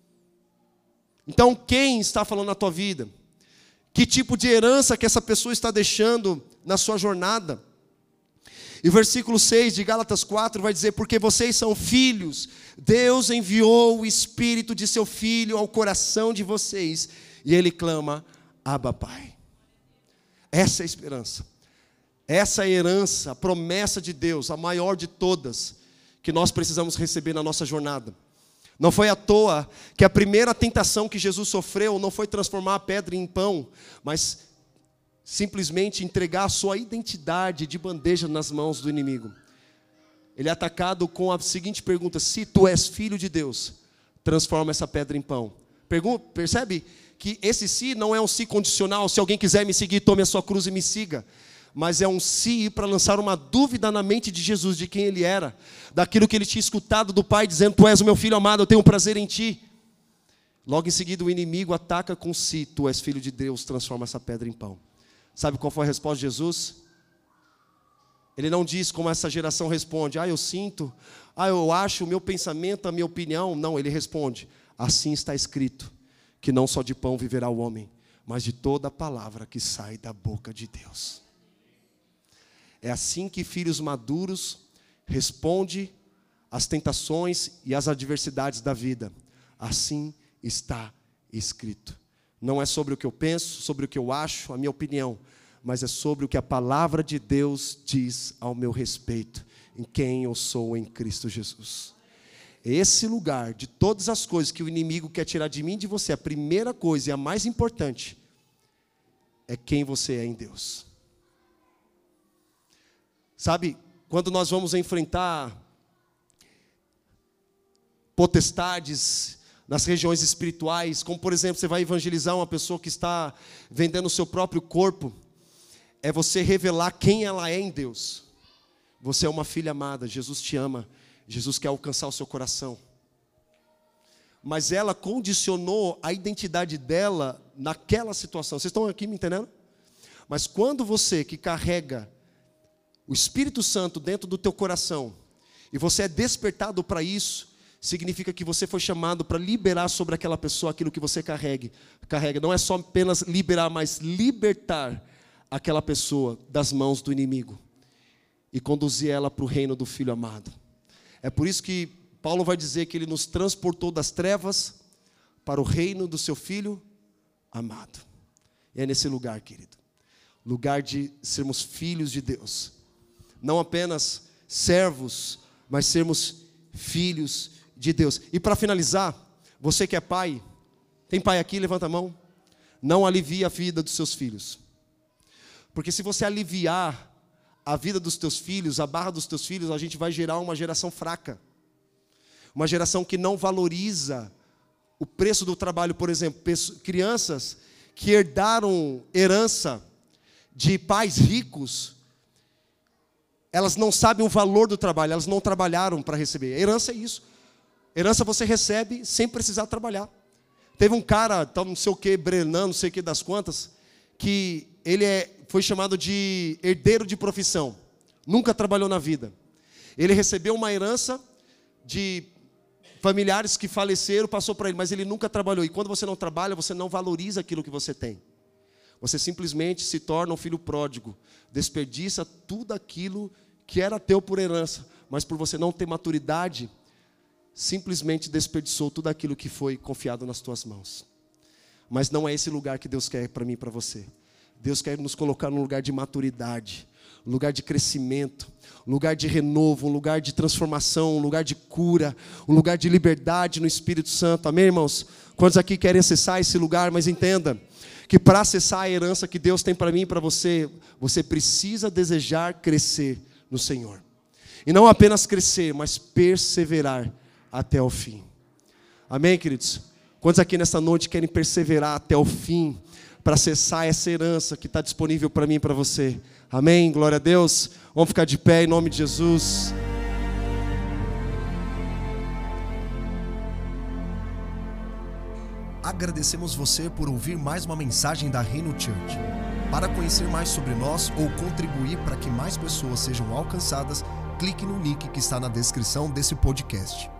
Então, quem está falando na tua vida? Que tipo de herança que essa pessoa está deixando na sua jornada? E o versículo seis de Gálatas quatro vai dizer, porque vocês são filhos, Deus enviou o Espírito de seu Filho ao coração de vocês, e Ele clama, Abba, Pai. Essa é a esperança, essa é a herança, a promessa de Deus, a maior de todas, que nós precisamos receber na nossa jornada. Não foi à toa que a primeira tentação que Jesus sofreu não foi transformar a pedra em pão, mas simplesmente entregar a sua identidade de bandeja nas mãos do inimigo. Ele é atacado com a seguinte pergunta, se tu és filho de Deus, transforma essa pedra em pão. Pergunta, percebe que esse se não é um se condicional, se alguém quiser me seguir, tome a sua cruz e me siga. Mas é um se para lançar uma dúvida na mente de Jesus, de quem Ele era, daquilo que Ele tinha escutado do Pai, dizendo, tu és o meu filho amado, eu tenho prazer em ti. Logo em seguida o inimigo ataca com si, tu és filho de Deus, transforma essa pedra em pão. Sabe qual foi a resposta de Jesus? Ele não diz como essa geração responde, ah, eu sinto, ah, eu acho, o meu pensamento, a minha opinião. Não, ele responde, assim está escrito, que não só de pão viverá o homem, mas de toda a palavra que sai da boca de Deus. É assim que filhos maduros respondem às tentações e às adversidades da vida. Assim está escrito. Não é sobre o que eu penso, sobre o que eu acho, a minha opinião, mas é sobre o que a palavra de Deus diz ao meu respeito, em quem eu sou em Cristo Jesus. Esse lugar, de todas as coisas que o inimigo quer tirar de mim e de você, a primeira coisa e a mais importante, é quem você é em Deus. Sabe, quando nós vamos enfrentar potestades nas regiões espirituais, como por exemplo, você vai evangelizar uma pessoa que está vendendo o seu próprio corpo, é você revelar quem ela é em Deus. Você é uma filha amada, Jesus te ama, Jesus quer alcançar o seu coração. Mas ela condicionou a identidade dela naquela situação. Vocês estão aqui me entendendo? Mas quando você que carrega o Espírito Santo dentro do teu coração, e você é despertado para isso, significa que você foi chamado para liberar sobre aquela pessoa aquilo que você carregue, carrega. Não é só apenas liberar, mas libertar aquela pessoa das mãos do inimigo e conduzir ela para o reino do Filho amado. É por isso que Paulo vai dizer que ele nos transportou das trevas para o reino do seu Filho amado. E é nesse lugar, querido, lugar de sermos filhos de Deus. Não apenas servos, mas sermos filhos de Deus. E para finalizar, você que é pai, tem pai aqui? Levanta a mão. Não alivie a vida dos seus filhos. Porque se você aliviar a vida dos teus filhos, a barra dos teus filhos, a gente vai gerar uma geração fraca. Uma geração que não valoriza o preço do trabalho. Por exemplo, crianças que herdaram herança de pais ricos, elas não sabem o valor do trabalho, elas não trabalharam para receber. A herança é isso. Herança você recebe sem precisar trabalhar. Teve um cara, tal, não sei o que, Brenan, não sei o que das quantas, que ele é, foi chamado de herdeiro de profissão. Nunca trabalhou na vida. Ele recebeu uma herança de familiares que faleceram, passou para ele, mas ele nunca trabalhou. E quando você não trabalha, você não valoriza aquilo que você tem. Você simplesmente se torna um filho pródigo. Desperdiça tudo aquilo que era teu por herança, mas por você não ter maturidade, simplesmente desperdiçou tudo aquilo que foi confiado nas tuas mãos. Mas não é esse lugar que Deus quer para mim e para você. Deus quer nos colocar num lugar de maturidade, um lugar de crescimento, um lugar de renovo, um lugar de transformação, um lugar de cura, um lugar de liberdade no Espírito Santo. Amém, irmãos? Quantos aqui querem acessar esse lugar? Mas entenda que para acessar a herança que Deus tem para mim e para você, você precisa desejar crescer no Senhor. E não apenas crescer, mas perseverar até o fim. Amém, queridos? Quantos aqui nessa noite querem perseverar até o fim para acessar essa herança que está disponível para mim e para você? Amém? Glória a Deus. Vamos ficar de pé em nome de Jesus. Agradecemos você por ouvir mais uma mensagem da Reino Church. Para conhecer mais sobre nós ou contribuir para que mais pessoas sejam alcançadas, clique no link que está na descrição desse podcast.